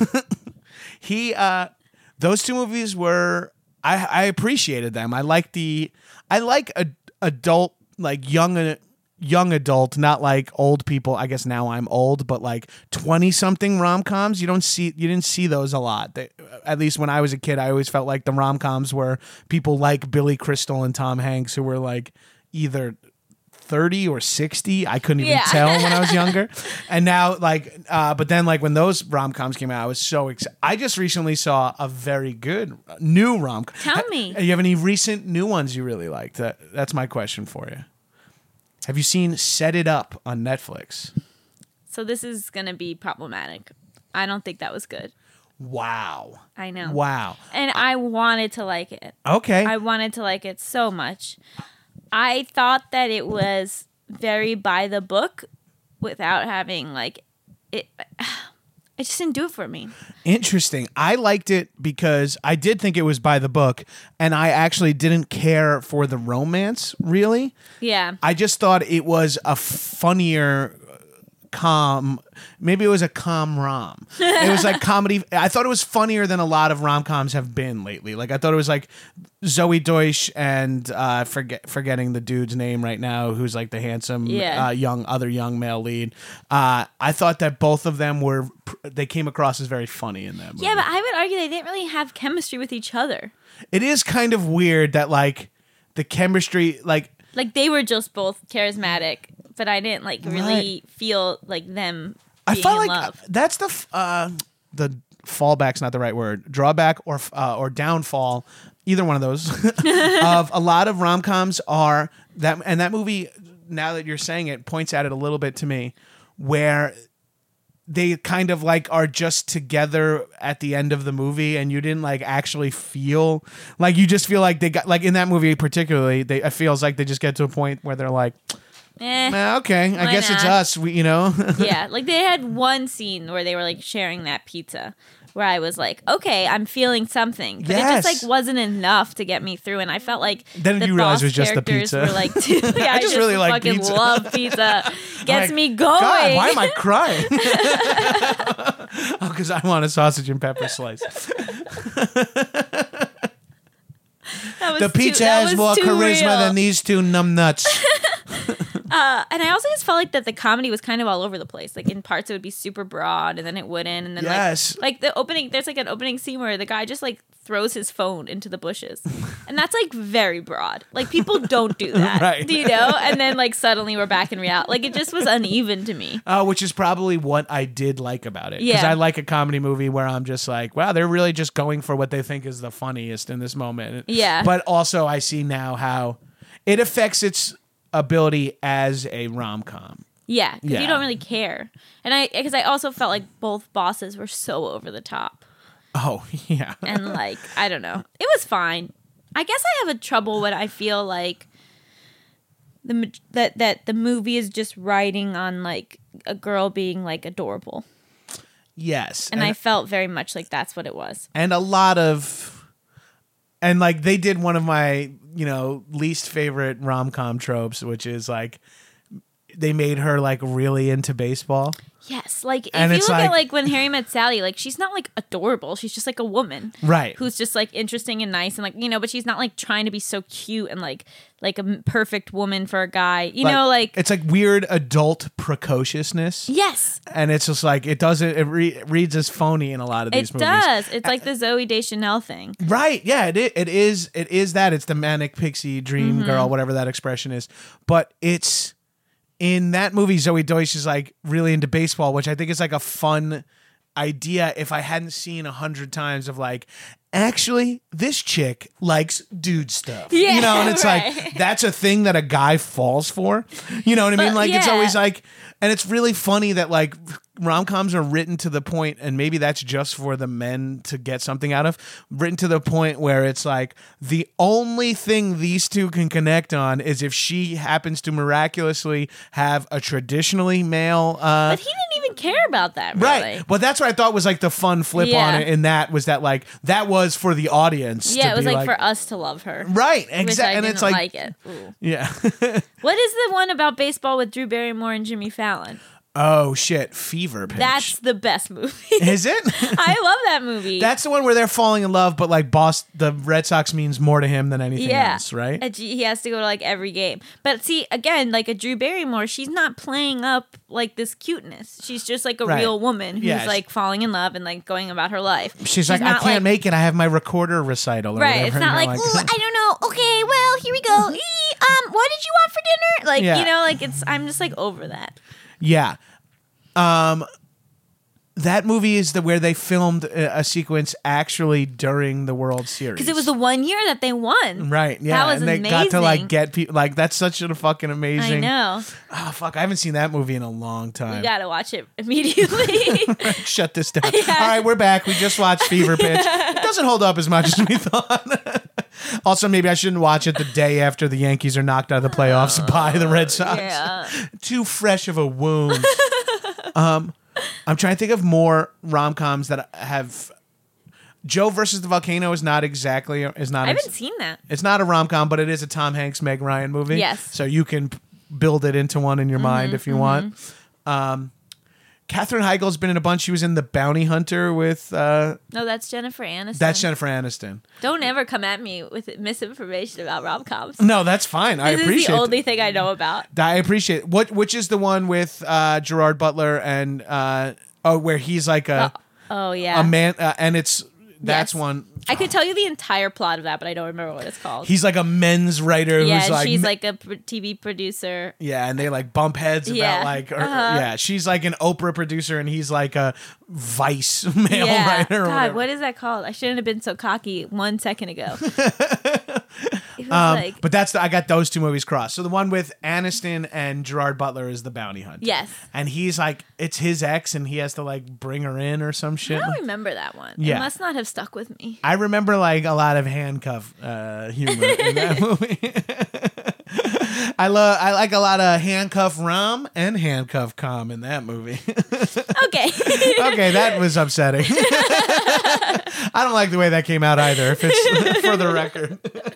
he, uh, those two movies were. I, I appreciated them. I like the. I like a adult, like young, uh, young adult, not like old people. I guess now I'm old, but like twenty something rom coms. You don't see. You didn't see those a lot. They, at least when I was a kid, I always felt like the rom coms were people like Billy Crystal and Tom Hanks who were like either thirty or sixty. I couldn't even Yeah. tell when I was younger. And now, like, uh, but then, like, when those rom coms came out, I was so excited. I just recently saw a very good new rom com. Tell me. You have any recent new ones you really liked? That, that's my question for you. Have you seen Set It Up on Netflix? So this is going to be problematic. I don't think that was good. Wow. I know. Wow. And I wanted to like it. Okay. I wanted to like it so much. I thought that it was very by the book without having like it. It just didn't do it for me. Interesting. I liked it because I did think it was by the book, and I actually didn't care for the romance, really. Yeah. I just thought it was a funnier com. Maybe it was a com rom. It was like comedy. I thought it was funnier than a lot of rom coms have been lately. Like I thought it was like Zoe Deutsch and uh, forget forgetting the dude's name right now, who's like the handsome Yeah. uh, young other young male lead. Uh, I thought that both of them were. They came across as very funny in that movie. Yeah, but I would argue they didn't really have chemistry with each other. It is kind of weird that like the chemistry, like Like they were just both charismatic, but I didn't like really Right. feel like them I being felt in like love. that's the f- uh, the fallback's not the right word. Drawback or f- uh, or downfall, either one of those. of a lot of rom coms are that, and that movie. Now that you're saying it, points at it a little bit to me, where they kind of like are just together at the end of the movie, and you didn't like actually feel like you just feel like they got like in that movie particularly. They it feels like they just get to a point where they're like, Eh. eh, okay, I Why guess it's not? us. We, you know. Yeah, like they had one scene where they were like sharing that pizza where I was like, okay, I'm feeling something. But it Yes. just like wasn't enough to get me through. And I felt like Then the you realized it was boss just the characters pizza. Were like, dude, yeah, I, just just really like fucking pizza. love pizza. Gets Like, me going. God, why am I crying? Oh, because I want a sausage and pepper slice. That was The too- pizza that has was more too charisma real. than these two numbnuts. Uh, and I also just felt like that the comedy was kind of all over the place. Like in parts it would be super broad, and then it wouldn't, and then Yes. like like the opening. There's like an opening scene where the guy just like throws his phone into the bushes. And that's like very broad. Like people don't do that. Right. Do you know? And then like suddenly we're back in reality. Like it just was uneven to me. Uh, which is probably what I did like about it. Because Yeah. I like a comedy movie where I'm just like, wow, they're really just going for what they think is the funniest in this moment. Yeah. But also I see now how it affects its ability as a rom-com. Yeah, because Yeah. you don't really care. And I, because I also felt like both bosses were so over the top. Oh, yeah. And like, I don't know. It was fine. I guess I have a trouble when I feel like the ma- that that the movie is just riding on like a girl being like adorable. Yes. And, I felt very much like that's what it was. and a lot of and like they did one of my, you know, least favorite rom-com tropes, which is like they made her like really into baseball. Yes, like if And you it's look like- at like when Harry Met Sally, like she's not like adorable. She's just like a woman, Right. Who's just like interesting and nice and like you know, but she's not like trying to be so cute and like like a m- perfect woman for a guy. You know, like it's like weird adult precociousness. yes, And it's just like it doesn't it re- reads as phony in a lot of these it movies. does. It's like the Zoe Deschanel thing. Right. Yeah, it, i- it is it is that. It's the manic pixie dream Mm-hmm. girl, whatever that expression is. But it's in that movie, Zoe Deutsch is like really into baseball, which I think is like a fun idea if I hadn't seen a hundred times of like, actually, this chick likes dude stuff. Yeah, you know, and it's right. like that's a thing that a guy falls for. You know what I mean? But, Like it's yeah. always like, and it's really funny that like rom-coms are written to the point, and maybe that's just for the men to get something out of, written to the point where it's like the only thing these two can connect on is if she happens to miraculously have a traditionally male uh But he didn't even care about that, really. right. But that's what I thought was like the fun flip Yeah. on it in that was that like that was for the audience. Yeah, to it was be like, for us to love her. right, Which I exactly, and didn't it's like, like it. Ooh. yeah. What is the one about baseball with Drew Barrymore and Jimmy Fallon? Oh shit, Fever Pitch. That's the best movie. Is it? I love that movie. That's the one where they're falling in love, but like boss, the Red Sox means more to him than anything yeah. else, right? And she- he has to go to like every game. But see, again, like a Drew Barrymore, she's not playing up like this cuteness. She's just like a Right. real woman who's Yeah. like falling in love and like going about her life. She's, like, I not, can't make it. I have my recorder recital. Or Right, whatever. it's not And like, you're ooh, I don't know. Okay, well, here we go. Eee, um, what did you want for dinner? Like, Yeah. you know, like it's. I'm just like over that. yeah. Um, that movie is the where they filmed a, a sequence actually during the World Series Because it was the one year that they won. right. Yeah, That was and they amazing. got to like get people. Like that's such a fucking amazing. I know. Oh fuck! I haven't seen that movie in a long time. You gotta watch it immediately. Shut this down. All right, we're back. We just watched Fever Pitch. It doesn't hold up as much as we thought. Also, maybe I shouldn't watch it the day after the Yankees are knocked out of the playoffs by the Red Sox. Yeah. Too fresh of a wound. um, I'm trying to think of more rom-coms that have. Joe versus the Volcano is not exactly is not. I ex- haven't seen that. It's not a rom-com, but it is a Tom Hanks, Meg Ryan movie. Yes. So you can p- build it into one in your mind if you want. Um, Katherine Heigl's been in a bunch. She was in The Bounty Hunter with. Uh, No, that's Jennifer Aniston. that's Jennifer Aniston. Don't ever come at me with misinformation about rom coms. No, that's fine. I This is appreciate. the only thing I know about. I appreciate what. Which is the one with uh, Gerard Butler and uh, oh, where he's like a Oh yeah. a man, uh, and it's that's Yes. one. I could tell you the entire plot of that, but I don't remember what it's called. He's like a men's writer yeah, who's and like she's like a pr- T V producer. yeah, and they like bump heads about Yeah. like or, Uh-huh. yeah, she's like an Oprah producer and he's like a Vice male yeah. writer. Or God, whatever. what is that called? I shouldn't have been so cocky one second ago. It was Um, like but that's the, I got those two movies crossed. So the one with Aniston and Gerard Butler is The Bounty Hunter. yes. And he's like, it's his ex, and he has to like bring her in or some I shit. don't remember that one. Yeah. It must not have stuck with me. I remember like a lot of handcuff uh, humor in that movie. I love, I like a lot of handcuff rom and handcuff com in that movie. Okay. Okay, that was upsetting. I don't like the way that came out either. If it's for the record.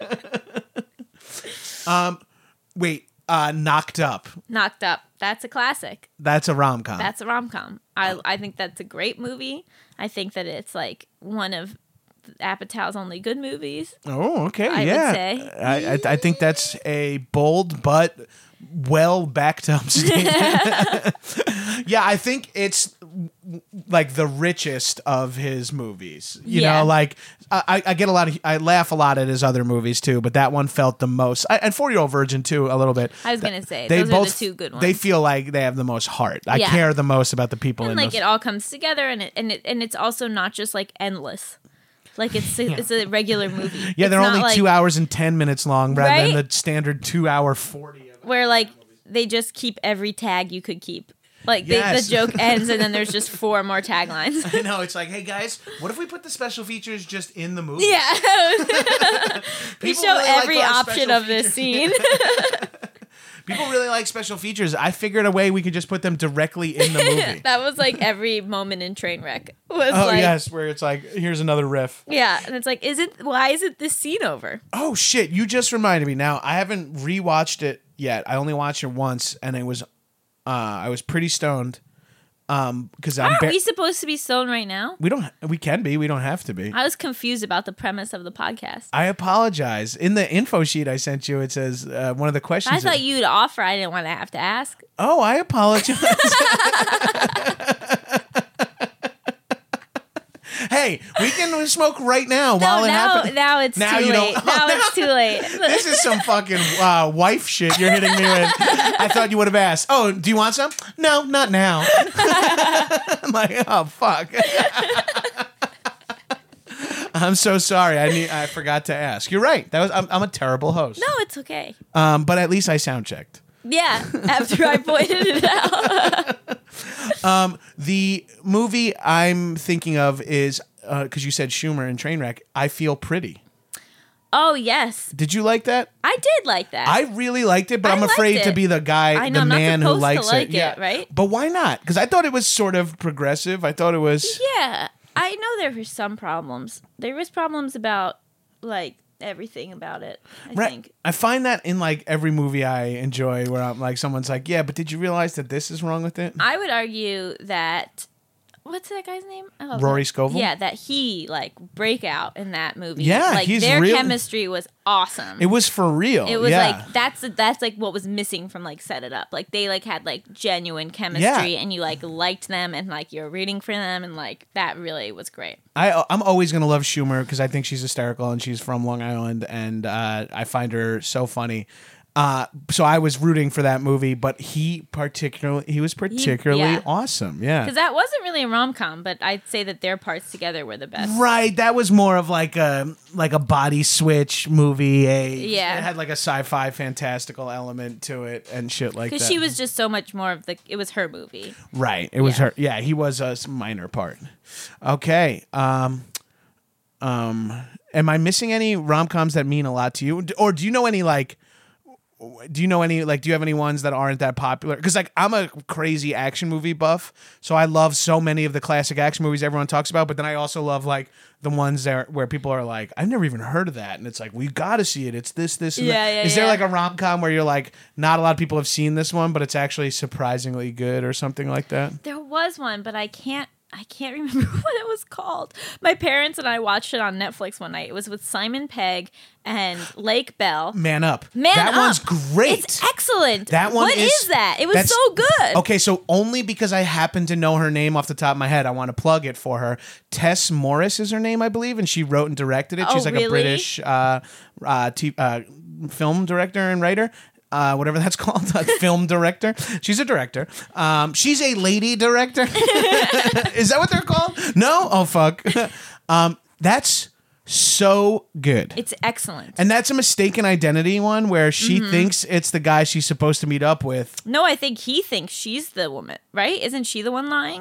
um, wait, uh, Knocked Up. Knocked Up. That's a classic. That's a rom com. That's a rom com. I I think that's a great movie. I think that it's like one of Apatow's only good movies. Oh, okay, I would yeah. say. I, I I think that's a bold but well backed up statement. Yeah, I think it's like the richest of his movies. You Yeah. know, like I, I get a lot of I laugh a lot at his other movies too, but that one felt the most. I, and forty Year Old Virgin too, a little bit. I was gonna say They those both are the two good ones. They feel like they have the most heart. I Yeah. care the most about the people and in like those. it all comes together, and it and it and it's also not just like endless. Like it's a, it's a regular movie. Yeah, It's they're not only like, two hours and ten minutes long, rather Right? than the standard two hour forty. Of where like they just keep every tag you could keep. Like Yes. they, the joke ends, and then there's just four more taglines. I know, it's like, hey guys, what if we put the special features just in the movie? Yeah, we People show really like every our option special of this features. scene. People really like special features. I figured a way we could just put them directly in the movie. That was like every moment in Trainwreck was Oh like, yes, where it's like, here's another riff. yeah, and it's like, is it? Why isn't this scene over? Oh shit, you just reminded me. Now I haven't rewatched it yet. I only watched it once, and it was, uh, I was pretty stoned, um, because I'm. Aren't Ba- we supposed to be stoned right now? we don't. We can be. We don't have to be. I was confused about the premise of the podcast. I apologize. In the info sheet I sent you, it says uh, one of the questions. I thought you'd offer. I didn't want to have to ask. Oh, I apologize. Hey, we can smoke right now while No, it now, happens. now it's Now too you late. don't- Now oh, it's too late. This is some fucking uh, wife shit you're hitting me with. I thought you would have asked. Oh, do you want some? No, not now. I'm like, oh fuck. I'm so sorry. I need, I forgot to ask. You're right. That was. I'm, I'm a terrible host. No, it's okay. Um, but at least I sound checked. Yeah, after I pointed it out. The movie I'm thinking of is because you said Schumer and Trainwreck. I Feel Pretty. Oh, yes. Did you like that? I did like that. I really liked it, but I I'm liked afraid to it. be the guy, I know, the I'm not man who supposed to likes like it. it, Yeah, right? But why not? Because I thought it was sort of progressive. I thought it was. yeah, I know there were some problems. There was problems about, like, everything about it, I Right. think. I find that in like every movie I enjoy, where I'm like, someone's like, "Yeah, but did you realize that this is wrong with it?" I would argue that what's that guy's name? Oh, Rory that- Scovel? Yeah, that he like breakout in that movie. Yeah, like he's their real- chemistry was awesome. It was for real. It was yeah. like that's that's like what was missing from like Set It Up. Like they like had like genuine chemistry, Yeah. and you like liked them, and like you're rooting for them, and like that really was great. I I'm always gonna love Schumer because I think she's hysterical and she's from Long Island, and uh, I find her so funny. Uh, so I was rooting for that movie, but he particularly he was particularly yeah. awesome. Yeah. Because that wasn't really a rom com, but I'd say that their parts together were the best. Right, that was more of like a like a body switch movie. A Yeah. it had like a sci-fi fantastical element to it and shit like that. Because she was just so much more of the. It was her movie. right. It was Yeah. her. Yeah, he was a minor part. Okay. Um. Um. Am I missing any rom coms that mean a lot to you, or do you know any like? Do you know any like? Do you have any ones that aren't that popular? Because like I'm a crazy action movie buff, so I love so many of the classic action movies everyone talks about. But then I also love like the ones that where people are like, I've never even heard of that, and it's like we got to see it. It's this, this, and Yeah, that. yeah, Is there yeah. like a rom com where you're like, not a lot of people have seen this one, but it's actually surprisingly good or something like that? There was one, but I can't. I can't remember what it was called. My parents and I watched it on Netflix one night. It was with Simon Pegg and Lake Bell. Man Up. Man that Up. one's great. It's excellent. That one What is- is that? It was that's- so good. Okay, so only because I happen to know her name off the top of my head, I want to plug it for her. Tess Morris is her name, I believe, and she wrote and directed it. Oh, She's like a really? British uh, uh, t- uh, film director and writer. Uh, whatever that's called, a film director. She's a director. Um, she's a lady director. Is that what they're called? No? Oh, fuck. um, that's so good. It's excellent. And that's a mistaken identity one where she Mm-hmm. thinks it's the guy she's supposed to meet up with. No, I think he thinks she's the woman, right? Isn't she the one lying?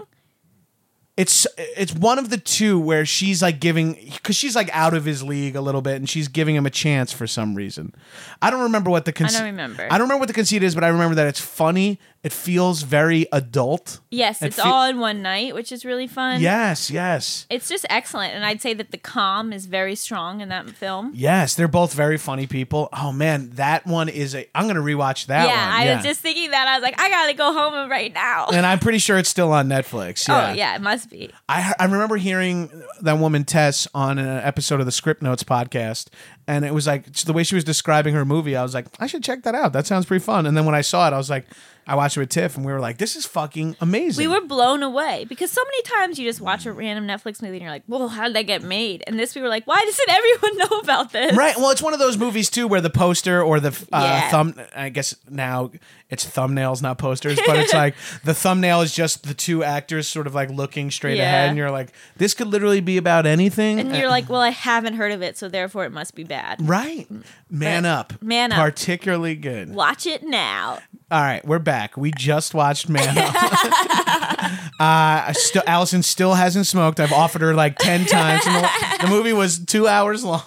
It's it's one of the two where she's like giving, because she's like out of his league a little bit, and she's giving him a chance for some reason. I don't remember what the I conce- don't remember. I don't remember what the conceit is, but I remember that it's funny. It feels very adult. Yes, It it's fe- all in one night, which is really fun. Yes, yes, It's just excellent. And I'd say that the calm is very strong in that film. yes. They're both very funny people. Oh man, that one is a. I'm gonna rewatch that yeah, one. I was just thinking that. I was like, I gotta go home right now. And I'm pretty sure it's still on Netflix. Yeah. Oh, yeah, it must be. I I remember hearing that woman Tess on an episode of the Script Notes podcast, and it was like the way she was describing her movie. I was like, I should check that out. That sounds pretty fun. And then when I saw it, I was like, I watched it with Tiff, and we were like, "This is fucking amazing." We were blown away because so many times you just watch a random Netflix movie and you're like, "Well, how did that get made?" And this, we were like, "Why doesn't everyone know about this?" Right. Well, it's one of those movies too where the poster or the uh, Yeah. thumb. I guess now it's thumbnails, not posters, but it's like the thumbnail is just the two actors sort of like looking straight Yeah. ahead, and you're like, "This could literally be about anything." And you're like, "Well, I haven't heard of it, so therefore it must be bad." Right. Man But Up. Man Up. Particularly good. Watch it now. All right, we're back. We just watched Man Up. uh, I st- Allison still hasn't smoked. I've offered her like ten times. And the, the movie was two hours long.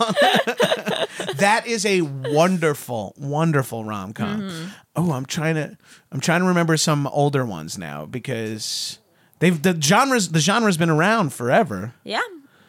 That is a wonderful, wonderful rom com. Mm-hmm. Oh, I'm trying to, I'm trying to remember some older ones now because they've the genres. The genre's been around forever. Yeah.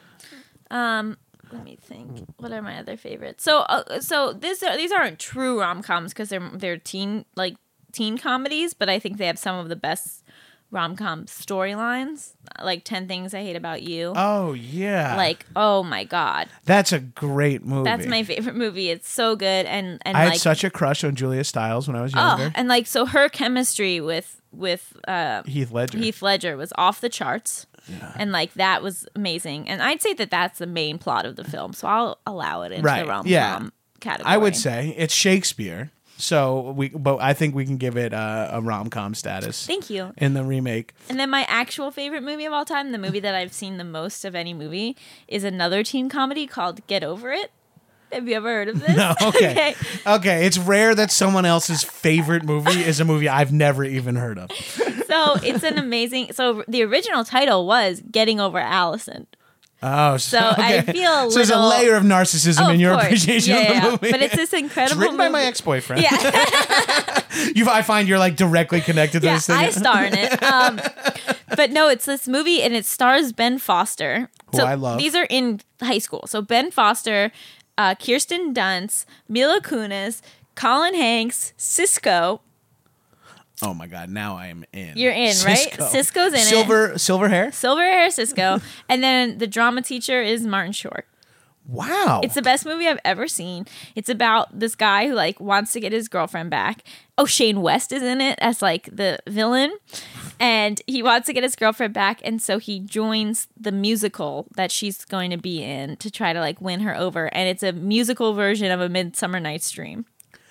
Um. Let me think. What are my other favorites? So, uh, so this are, these aren't true rom coms because they're they're teen like teen comedies, but I think they have some of the best rom com storylines. Like Ten Things I Hate About You. Oh yeah, Like, oh my god, that's a great movie. that's my favorite movie. It's so good, and and I like had such a crush on Julia Stiles when I was oh, younger. and like so her chemistry with with uh, Heath Ledger. Heath Ledger was off the charts. And like that was amazing, and I'd say that that's the main plot of the film, so I'll allow it into Right, the rom com yeah. category. I would say it's Shakespeare. So we, but I think we can give it a, a rom com status. Thank you. In the remake. And then my actual favorite movie of all time, the movie that I've seen the most of any movie, is another teen comedy called Get Over It. Have you ever heard of this? No, okay. okay. Okay, it's rare that someone else's favorite movie is a movie I've never even heard of. So it's an amazing. So the original title was Getting Over Allison. Oh, So so, okay. I feel a So there's a little- layer of narcissism Oh, in of your course. appreciation Yeah, of the yeah. movie. But it's this incredible It's written by my movie. ex-boyfriend. Yeah. you, I find you're like directly connected to Yeah, this thing. I star in it. Um, but no, it's this movie and it stars Ben Foster. Who so I love. These are in high school. So Ben Foster, uh, Kirsten Dunst, Mila Kunis, Colin Hanks, Cisco. Oh my God! Now I am in. You're in, Cisco. right? Cisco's in silver, it. Silver hair. Silver hair Cisco. And then the drama teacher is Martin Short. Wow. It's the best movie I've ever seen. It's about this guy who like wants to get his girlfriend back. Oh, Shane West is in it as like the villain. And he wants to get his girlfriend back, and so he joins the musical that she's going to be in to try to like win her over. And it's a musical version of A Midsummer Night's Dream.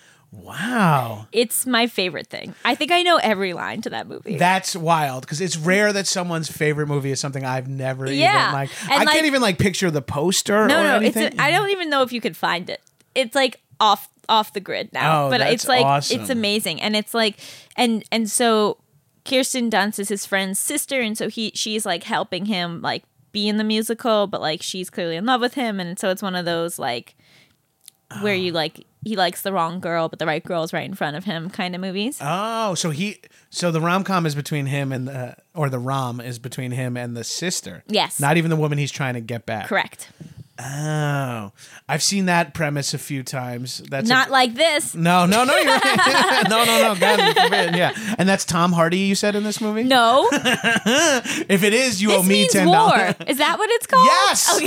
Wow. It's my favorite thing. I think I know every line to that movie. That's wild because it's rare that someone's favorite movie is something I've never Yeah. even like. And, I like- can't even like picture the poster no, or no, anything. it's a, I don't even know if you could find it. It's like off off the grid now, Oh, but that's it's like awesome. it's amazing, and it's like and and so Kirsten Dunst is his friend's sister, and so he she's like helping him like be in the musical, but like she's clearly in love with him, and so it's one of those like where you like he likes the wrong girl, but the right girl is right in front of him kind of movies. Oh, so he, so the rom com is between him and the, or the rom is between him and the sister. Yes. Not even the woman he's trying to get back. Correct. Oh, I've seen that premise a few times. That's Not a, like this. no, no, no, you're right. no, no, no, God forbid. Yeah, and that's Tom Hardy. You said in this movie. No. If it is, you This owe me means ten war. dollars. Is that what it's called? Yes.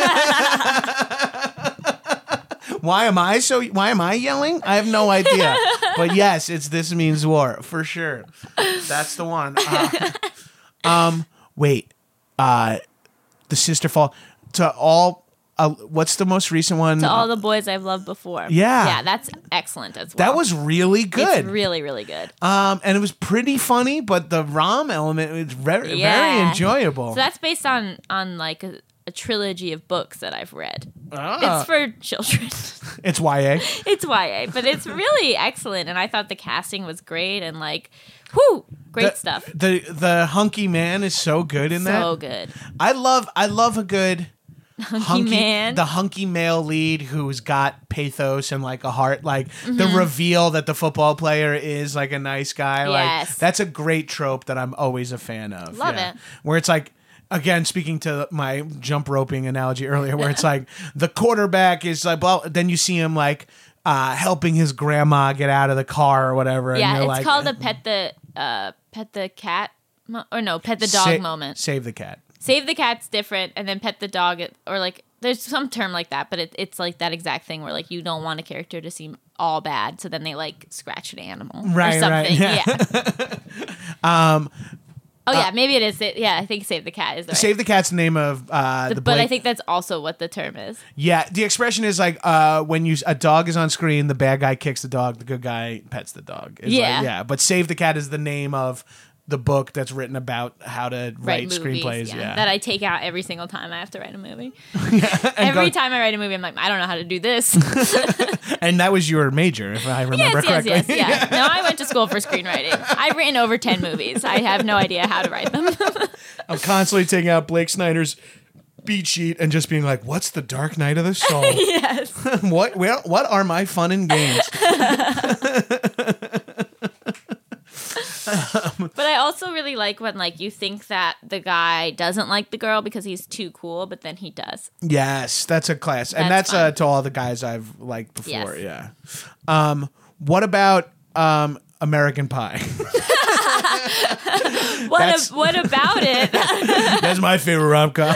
Okay. Why am I so? Why am I yelling? I have no idea. But yes, it's This Means War for sure. That's the one. Uh, um, wait. Uh, the sister fall to all. Uh, what's the most recent one? To All the Boys I've Loved Before. Yeah. Yeah, that's excellent as well. That was really good. It's really, really good. um, and it was pretty funny, but the rom element was very, very Yeah. enjoyable. So that's based on on like a, a trilogy of books that I've read. Ah. It's for children. It's Y A. It's Y A, but it's really excellent, and I thought the casting was great, and like, whoo, great the, stuff. The the hunky man is so good in that. So good. I love I love a good Hunky, man. the hunky male lead who's got pathos and like a heart, like the reveal that the football player is like a nice guy. Like Yes. that's a great trope that I'm always a fan of. Love it. Where it's like, again, speaking to my jump roping analogy earlier, where it's like the quarterback is like, well, then you see him like uh, helping his grandma get out of the car or whatever. Yeah, and you're it's like, called a pet the uh, pet the cat, mo- or no, pet the dog sa- moment. Save the cat. Save the cat's different, and then pet the dog, or like there's some term like that, but it, it's like that exact thing where like you don't want a character to seem all bad. So then they like scratch an animal Right, or right, something. yeah. Yeah. Um, oh yeah, maybe it is. Yeah, I think Save the Cat is the right. Save the Cat's the name of uh, the. But Blake- I think that's also what the term is. Yeah, the expression is like uh, when you a dog is on screen, the bad guy kicks the dog, the good guy pets the dog. It's Yeah. like, yeah. But Save the Cat is the name of the book that's written about how to write, movies, screenplays. Yeah, that I take out every single time I have to write a movie. And Every go- time I write a movie, I'm like, I don't know how to do this. and that was your major, if I remember yes, yes, correctly. yes, yeah. No, I went to school for screenwriting. I've written over ten movies. I have no idea how to write them. I'm constantly taking out Blake Snyder's beat sheet and just being like, "What's the Dark Night of the Soul? Yes. what? Well, what are my fun and games?" But I also really like when like you think that the guy doesn't like the girl because he's too cool, but then he does. Yes, that's a class, and That's that's uh, fun. to all the guys I've liked before. Yes. Yeah. Um, what about um, American Pie? What That's- a, what about it? That's my favorite rom com.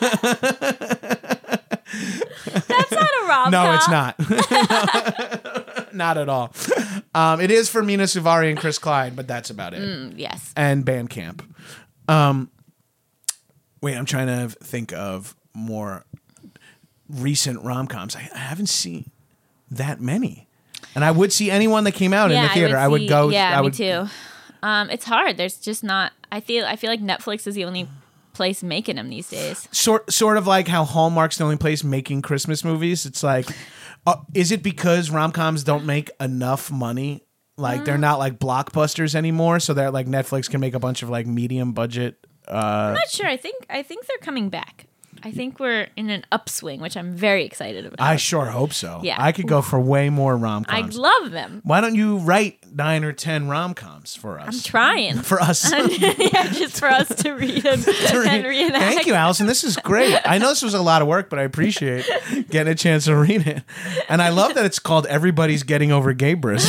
That's not a rom com. No, it's not. Not at all. Um, it is for Mina Suvari and Chris Klein, but that's about it. Mm, yes. And Bandcamp. Um, wait, I'm trying to think of more recent rom coms. I, I haven't seen that many, and I would see anyone that came out Yeah, in the theater. I would, see- go. Yeah, I me would, too. Um, it's hard. There's just not. I feel. I feel like Netflix is the only place making them these days. Sort, sort of like how Hallmark's the only place making Christmas movies. It's like, uh, is it because rom coms don't make enough money? Like Mm. they're not like blockbusters anymore, so that like Netflix can make a bunch of like medium budget. Uh, I'm not sure. I think. I think they're coming back. I think we're in an upswing, which I'm very excited about. I sure hope so. Yeah. I could go for way more rom I coms. love them. Why don't you write nine or ten rom coms for us? I'm trying. for us. Yeah, just for us to read them and reenact. Thank you, Allison. This is great. I know this was a lot of work, but I appreciate getting a chance to read it. And I love that it's called Everybody's Getting Over Gabrus.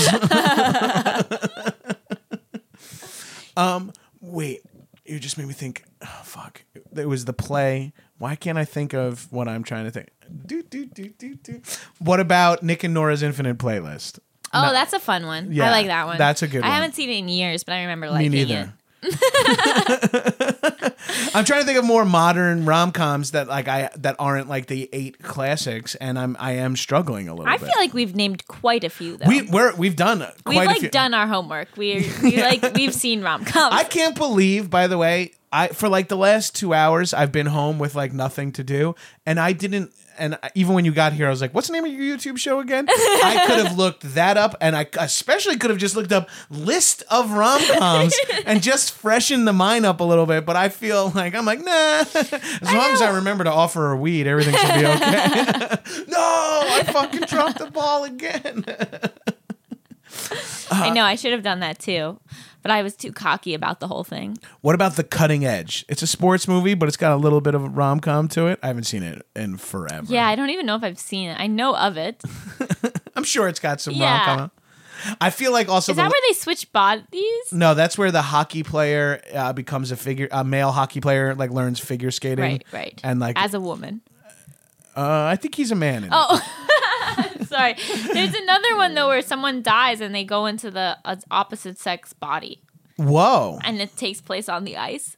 um, wait, you just made me think. Oh, fuck. It was the play. Why can't I think of what I'm trying to think? Do, do, do, do, do. What about Nick and Nora's Infinite Playlist? Oh, No. that's a fun one. Yeah, I like that one. that's a good I one. haven't seen it in years, but I remember Me liking neither. it. I'm trying to think of more modern rom coms that like I that aren't like the eight classics, and I'm I am struggling a little I bit. feel like we've named quite a few though. we we're we've done quite we've a like few. done our homework. We we like we've seen rom coms. I can't believe, by the way, I for like the last two hours I've been home with like nothing to do, and I didn't. And even when you got here, I was like, "What's the name of your YouTube show again?" I could have looked that up, and I especially could have just looked up list of rom coms and just freshened the mind up a little bit. But I feel like I'm like, nah. As long as I remember to offer her weed, everything should be okay. No, I fucking dropped the ball again. I know I should have done that too, but I was too cocky about the whole thing. What about The Cutting Edge? It's a sports movie, but it's got a little bit of a rom com to it. I haven't seen it in forever. Yeah, I don't even know if I've seen it. I know of it. I'm sure it's got some Yeah. rom com. I feel like also Is the, that where they switch bodies? no, that's where the hockey player uh, becomes a figure, a male hockey player, like learns figure skating. Right, right. And like, As a woman. uh, I think he's a man. In it. Oh, sorry. There's another one though where someone dies and they go into the uh, opposite sex body, Whoa, and it takes place on the ice.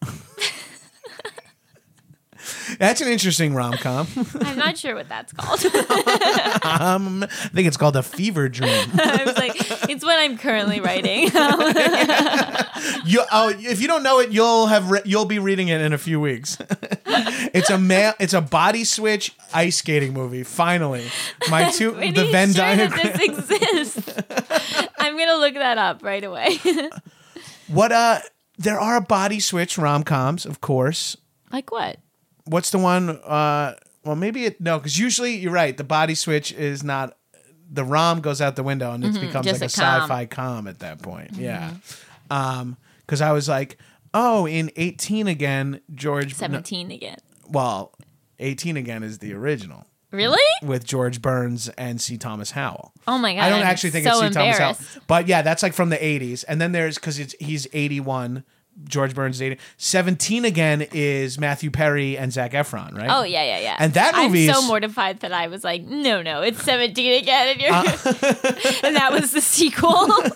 that's an interesting rom com. I'm not sure what that's called. um, I think it's called A Fever Dream. I was like, it's what I'm currently writing. You, oh, if you don't know it, you'll have re- you'll be reading it in a few weeks. It's a male. It's a body switch ice skating movie. Finally, my two Are the you Venn sure diagram. that this exists? I'm gonna look that up right away. What uh? There are body switch rom coms, of course. Like what? What's the one? Uh, well, maybe it no, because usually you're right. The body switch is not. The rom goes out the window and it becomes just like a, a com. sci-fi com at that point. Yeah, um, because I was like, oh, in eighteen again, George. Seventeen again. Well, eighteen again is the original Really? with George Burns and C. Thomas Howell. Oh my god! I don't I'm actually think so it's C. Thomas Howell, embarrassed. but yeah, that's like from the eighties. And then there's because it's he's eighty-one George Burns dating. seventeen Again is Matthew Perry and Zac Efron, right? Oh yeah, yeah, yeah. And that movie I'm so is- mortified that I was like, no, no, it's seventeen Again, and you're, Uh. and that was the sequel.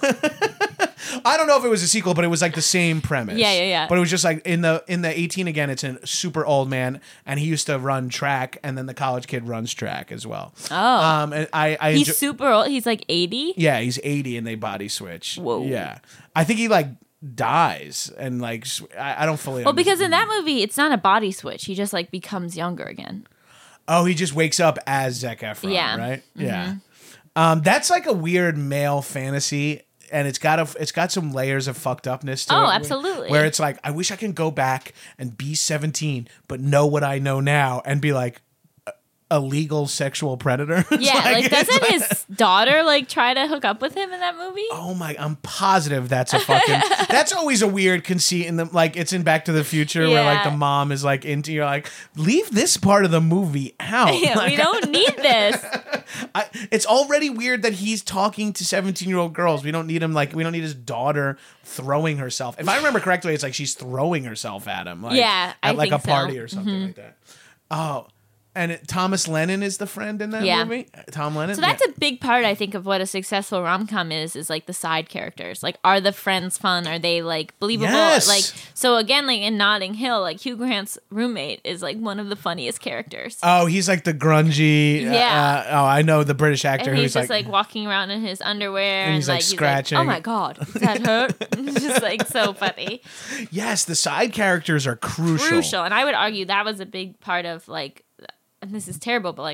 I don't know if it was a sequel, but it was like the same premise. Yeah, yeah, yeah. But it was just like in the in the eighteen Again, it's a super old man, and he used to run track, and then the college kid runs track as well. Oh, Um, and I, I he's enjoy- super old. He's like eighty. yeah, he's eighty, and they body switch. Whoa. Yeah, I think he like dies, and like sw- I, I don't fully. Well, because understand. in that movie, it's not a body switch. He just like becomes younger again. Oh, he just wakes up as Zac Efron, Yeah. right? Mm-hmm. Yeah. Um, that's like a weird male fantasy, and it's got a it's got some layers of fucked upness to it. Oh, where- absolutely. Where it's like, I wish I can go back and be seventeen, but know what I know now, and be like a, a legal sexual predator. It's Yeah, like, it's doesn't like- his daughter like try to hook up with him in that movie? Oh my! I'm positive that's a fucking. That's always a weird conceit in the like. It's in Back to the Future where like Yeah. the mom is like into. You're like, leave this part of the movie out. Yeah, Like, we don't need this. I, it's already weird that he's talking to seventeen year old girls. We don't need him like we don't need his daughter throwing herself. If I remember correctly, it's like she's throwing herself at him. Like, Yeah, I at like think a party so. or something like that. Oh, and it, Thomas Lennon is the friend in that Yeah. movie. Tom Lennon. So that's a big part, I think, of what a successful rom com is. Is like the side characters. Like, are the friends fun? Are they like believable? Yes. Like, so again, like in Notting Hill, like Hugh Grant's roommate is like one of the funniest characters. Oh, he's like the grungy. uh, Yeah. Uh, oh, I know the British actor and who's he's just like, walking around in his underwear and, he's, like, like scratching. oh my god, does that hurt? It's just like so funny, yes, the side characters are crucial. crucial. And I would argue that was a big part of like, and this is terrible, but like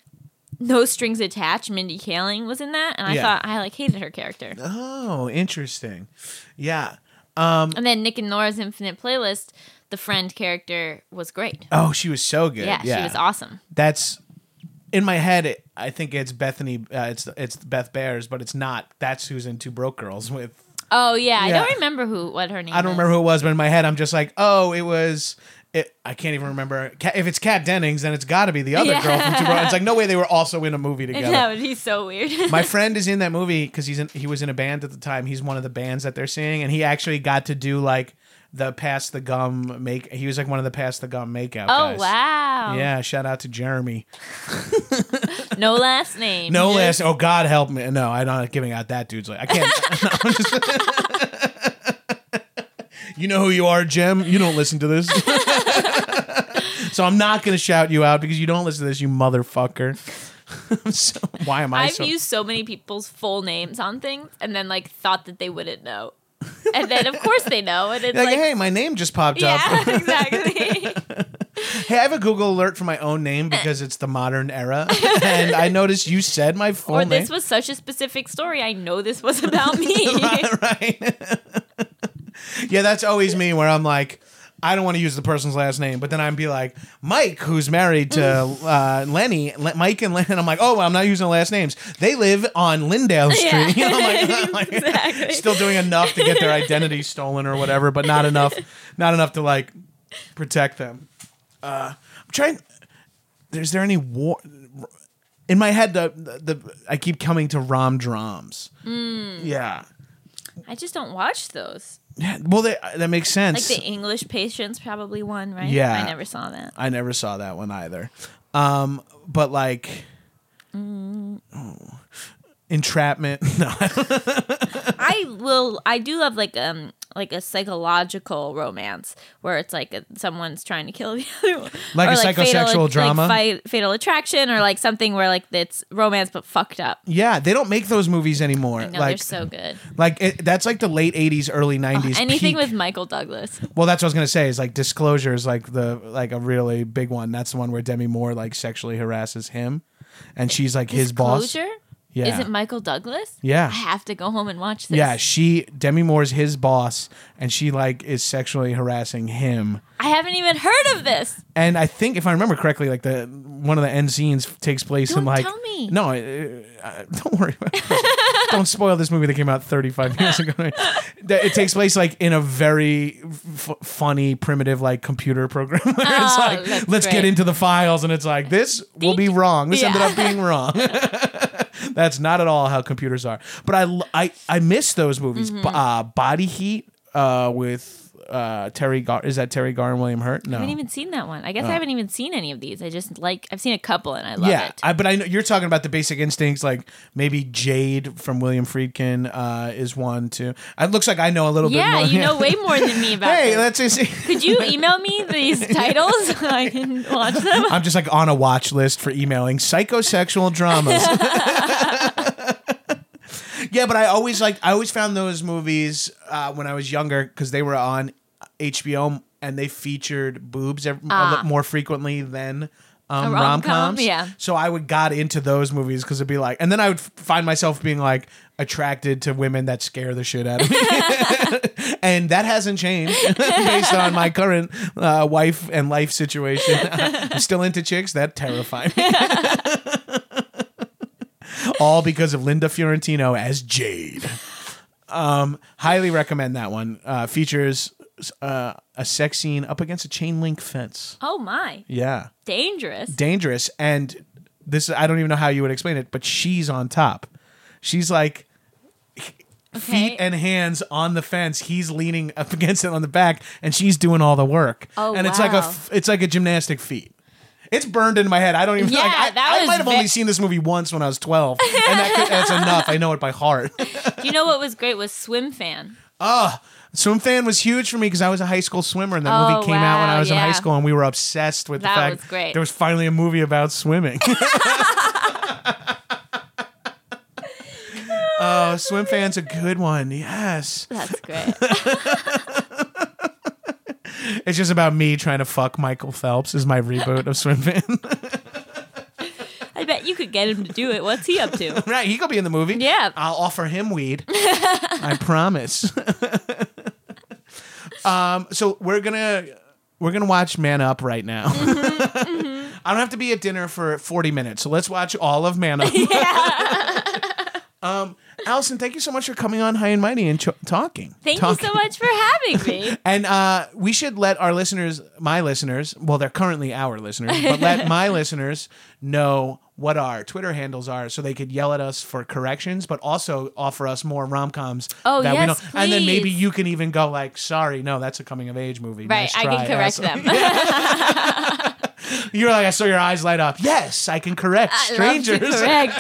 No Strings Attached, Mindy Kaling was in that, and I Yeah. thought I like hated her character. Oh, interesting. Yeah. Um. And then Nick and Nora's Infinite Playlist, the friend character was great. Oh, she was so good. Yeah, Yeah, she was awesome. That's in my head. It, I think it's Bethany. Uh, it's it's Beth Bears, but it's not. That's who's in Two Broke Girls with. Oh yeah, I Yeah. don't remember who what her name. I don't is. remember who it was, but in my head, I'm just like, oh, it was. It, I can't even remember. Ca- If it's Kat Dennings, then it's got to be the other Yeah. girl from Two Broke. It's like no way they were also in a movie together. That would be so weird. My friend is in that movie because he's in, he was in a band at the time. He's one of the bands that they're singing, and he actually got to do like the pass the gum make. He was like one of the pass the gum makeout oh guys. wow. Yeah, shout out to Jeremy. No last name. No Just- last. Oh God, help me! No, I'm not giving out that dude's. Like I can't. No, I'm just- you know who you are, Jem. You don't listen to this, so I'm not going to shout you out because you don't listen to this, you motherfucker. So, why am I? I've so- used so many people's full names on things and then like thought that they wouldn't know. And then of course they know. And it's like, like, hey, my name just popped yeah, up. exactly. Hey, I have a Google alert for my own name because it's the modern era, and I noticed you said my full Or name. this was such a specific story. I know this was about me. right. Yeah, that's always me where I'm like, I don't want to use the person's last name, but then I'd be like, Mike, who's married to uh, Lenny, Le- Mike and Len, and I'm like, oh, well, I'm not using the last names. They live on Lindale Street. Yeah. You know, I'm like, I'm like Exactly. still doing enough to get their identity stolen or whatever, but not enough, not enough to like protect them. Uh, I'm trying. Is there any war? In my head, the, the, the I keep coming to rom drams. Mm. Yeah. I just don't watch those. Yeah, well, they, that makes Like sense. the English Patients probably one, right? Yeah. I never saw that. I never saw that one either. Um, but like, Mm. oh, Entrapment. No, I will. I do love like um like a psychological romance where it's like a, someone's trying to kill the other one. Like Or, a psychosexual fatal, drama? like fight, Fatal Attraction, or like something where like it's romance but fucked up. yeah, they don't make those movies anymore. I know like, they're so good. like it, that's like the late eighties, early nineties. Anything peak. with Michael Douglas. Well, that's what I was gonna say. Is like Disclosure is like the like a really big one. That's the one where Demi Moore like sexually harasses him, and she's like his boss. Disclosure? Yeah. Is it Michael Douglas? Yeah. I have to go home and watch this. Yeah, she Demi Moore's his boss, and she like is sexually harassing him. I haven't even heard of this. And I think if I remember correctly, like the one of the end scenes takes place Don't in like tell me. no, uh, uh, don't worry about it. Don't spoil this movie that came out thirty-five years ago. That it takes place like in a very f- funny, primitive like computer program. Where it's Oh, like that's let's get great. into the files, and it's like this will be wrong. This Yeah. ended up being wrong. That's not at all how computers are. But I I I miss those movies. Mm-hmm. B- uh, Body Heat uh, with uh, Terry Gar. Is that Terry Garr and William Hurt? No, I haven't even seen that one. I guess Oh. I haven't even seen any of these. I just like I've seen a couple and I love yeah, it. I, but I know you're talking about the Basic Instincts, like maybe Jade from William Friedkin uh, is one too. It looks like I know a little Yeah, bit more. you know way more than me about Hey, this. let's just. Could you email me these titles so I can watch them? I'm just like on a watch list for emailing psychosexual dramas. Yeah, but I always like I always found those movies uh, when I was younger because they were on H B O and they featured boobs ev- a li- more frequently than um, A rom rom-com, coms. yeah. So I would got into those movies because it'd be like, and then I would f- find myself being like attracted to women that scare the shit out of me, and that hasn't changed based on my current uh, wife and life situation. I'm still into chicks that terrify me. All because of Linda Fiorentino as Jade. Um, highly recommend that one. Uh, features uh, a sex scene up against a chain link fence. Oh my. Yeah. Dangerous. Dangerous. And this, I don't even know how you would explain it, but she's on top. She's like Okay. feet and hands on the fence. He's leaning up against it on the back, and she's doing all the work. Oh, and it's like a wow. f- it's like a gymnastic feat. It's burned into my head. I don't even. Yeah, like, I, that I was might have ve- only seen this movie once when I was twelve, and that could, that's enough. I know it by heart. Do you know what was great was Swim Fan? Oh, Swim Fan was huge for me because I was a high school swimmer, and that Oh, movie came out when I wow, was in yeah. high school, and we were obsessed with That the fact was great. there was finally a movie about swimming. Oh, Swim Fan's a good one. Yes. That's great. It's just about me trying to fuck Michael Phelps is my reboot of Swim Fan. I bet you could get him to do it. What's he up to? Right, he could be in the movie. Yeah. I'll offer him weed. I promise. um, so we're gonna we're gonna watch Man Up right now. Mm-hmm, mm-hmm. I don't have to be at dinner for forty minutes, so let's watch all of Man Up. um, Allison, thank you so much for coming on High and Mighty and ch- talking. Thank talking. you so much for having me. And uh, we should let our listeners, my listeners, well, they're currently our listeners, but let my listeners know what our Twitter handles are so they could yell at us for corrections, but also offer us more rom-coms. Oh, that we yes, don't. And then maybe please. you can even go like, sorry, no, that's a coming-of-age movie. Right, Nice I try, can correct asshole. them. You're like, I saw your eyes light up. Yes, I can correct I love strangers. to correct.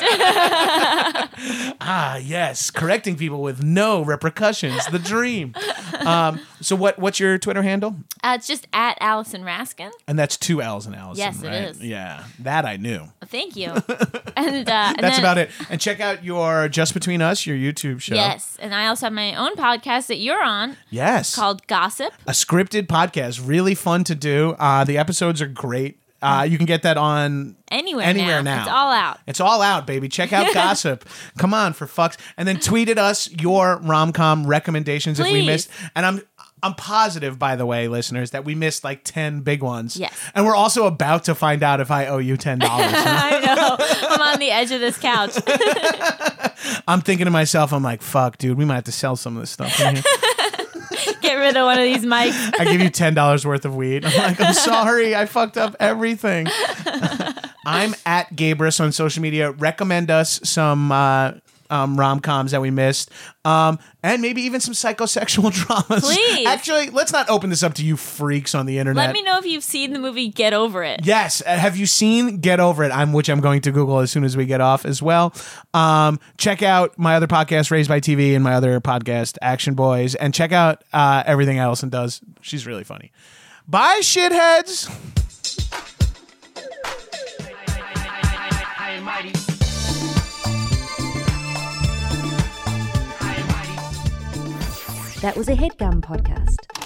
Ah, yes, correcting people with no repercussions. The dream. Um, so what? What's your Twitter handle? Uh, it's just at Allison Raskin. And that's two L's in Allison. Yes, it right? is. Yeah, that I knew. Thank you. And, uh, and That's then- about it. And check out your Just Between Us, your YouTube show. Yes, and I also have my own podcast that you're on Yes. called Gossip. A scripted podcast, really fun to do. Uh, the episodes are great. Uh, you can get that on Anywhere, anywhere now. now. It's all out. It's all out, baby. Check out Gossip. Come on, for fucks. And then tweet at us your rom-com recommendations if we Please. missed. And I'm I'm positive, by the way, listeners, that we missed like ten big ones. Yes. And we're also about to find out if I owe you ten dollars. I know. I'm on the edge of this couch. I'm thinking to myself, I'm like, fuck, dude, we might have to sell some of this stuff in here. Get rid of one of these mics. I give you ten dollars worth of weed. I'm like, I'm sorry, I fucked up everything. I'm at Gabrus on social media. Recommend us some uh, um, rom-coms that we missed. Um, and maybe even some psychosexual dramas. Please. Actually, let's not open this up to you freaks on the internet. Let me know if you've seen the movie Get Over It. Yes. Uh, have you seen Get Over It? I'm, which I'm going to Google as soon as we get off as well. Um, check out my other podcast, Raised by T V, and my other podcast, Action Boys. And check out uh, everything Allison does. She's really funny. Bye, shitheads. That was a HeadGum podcast.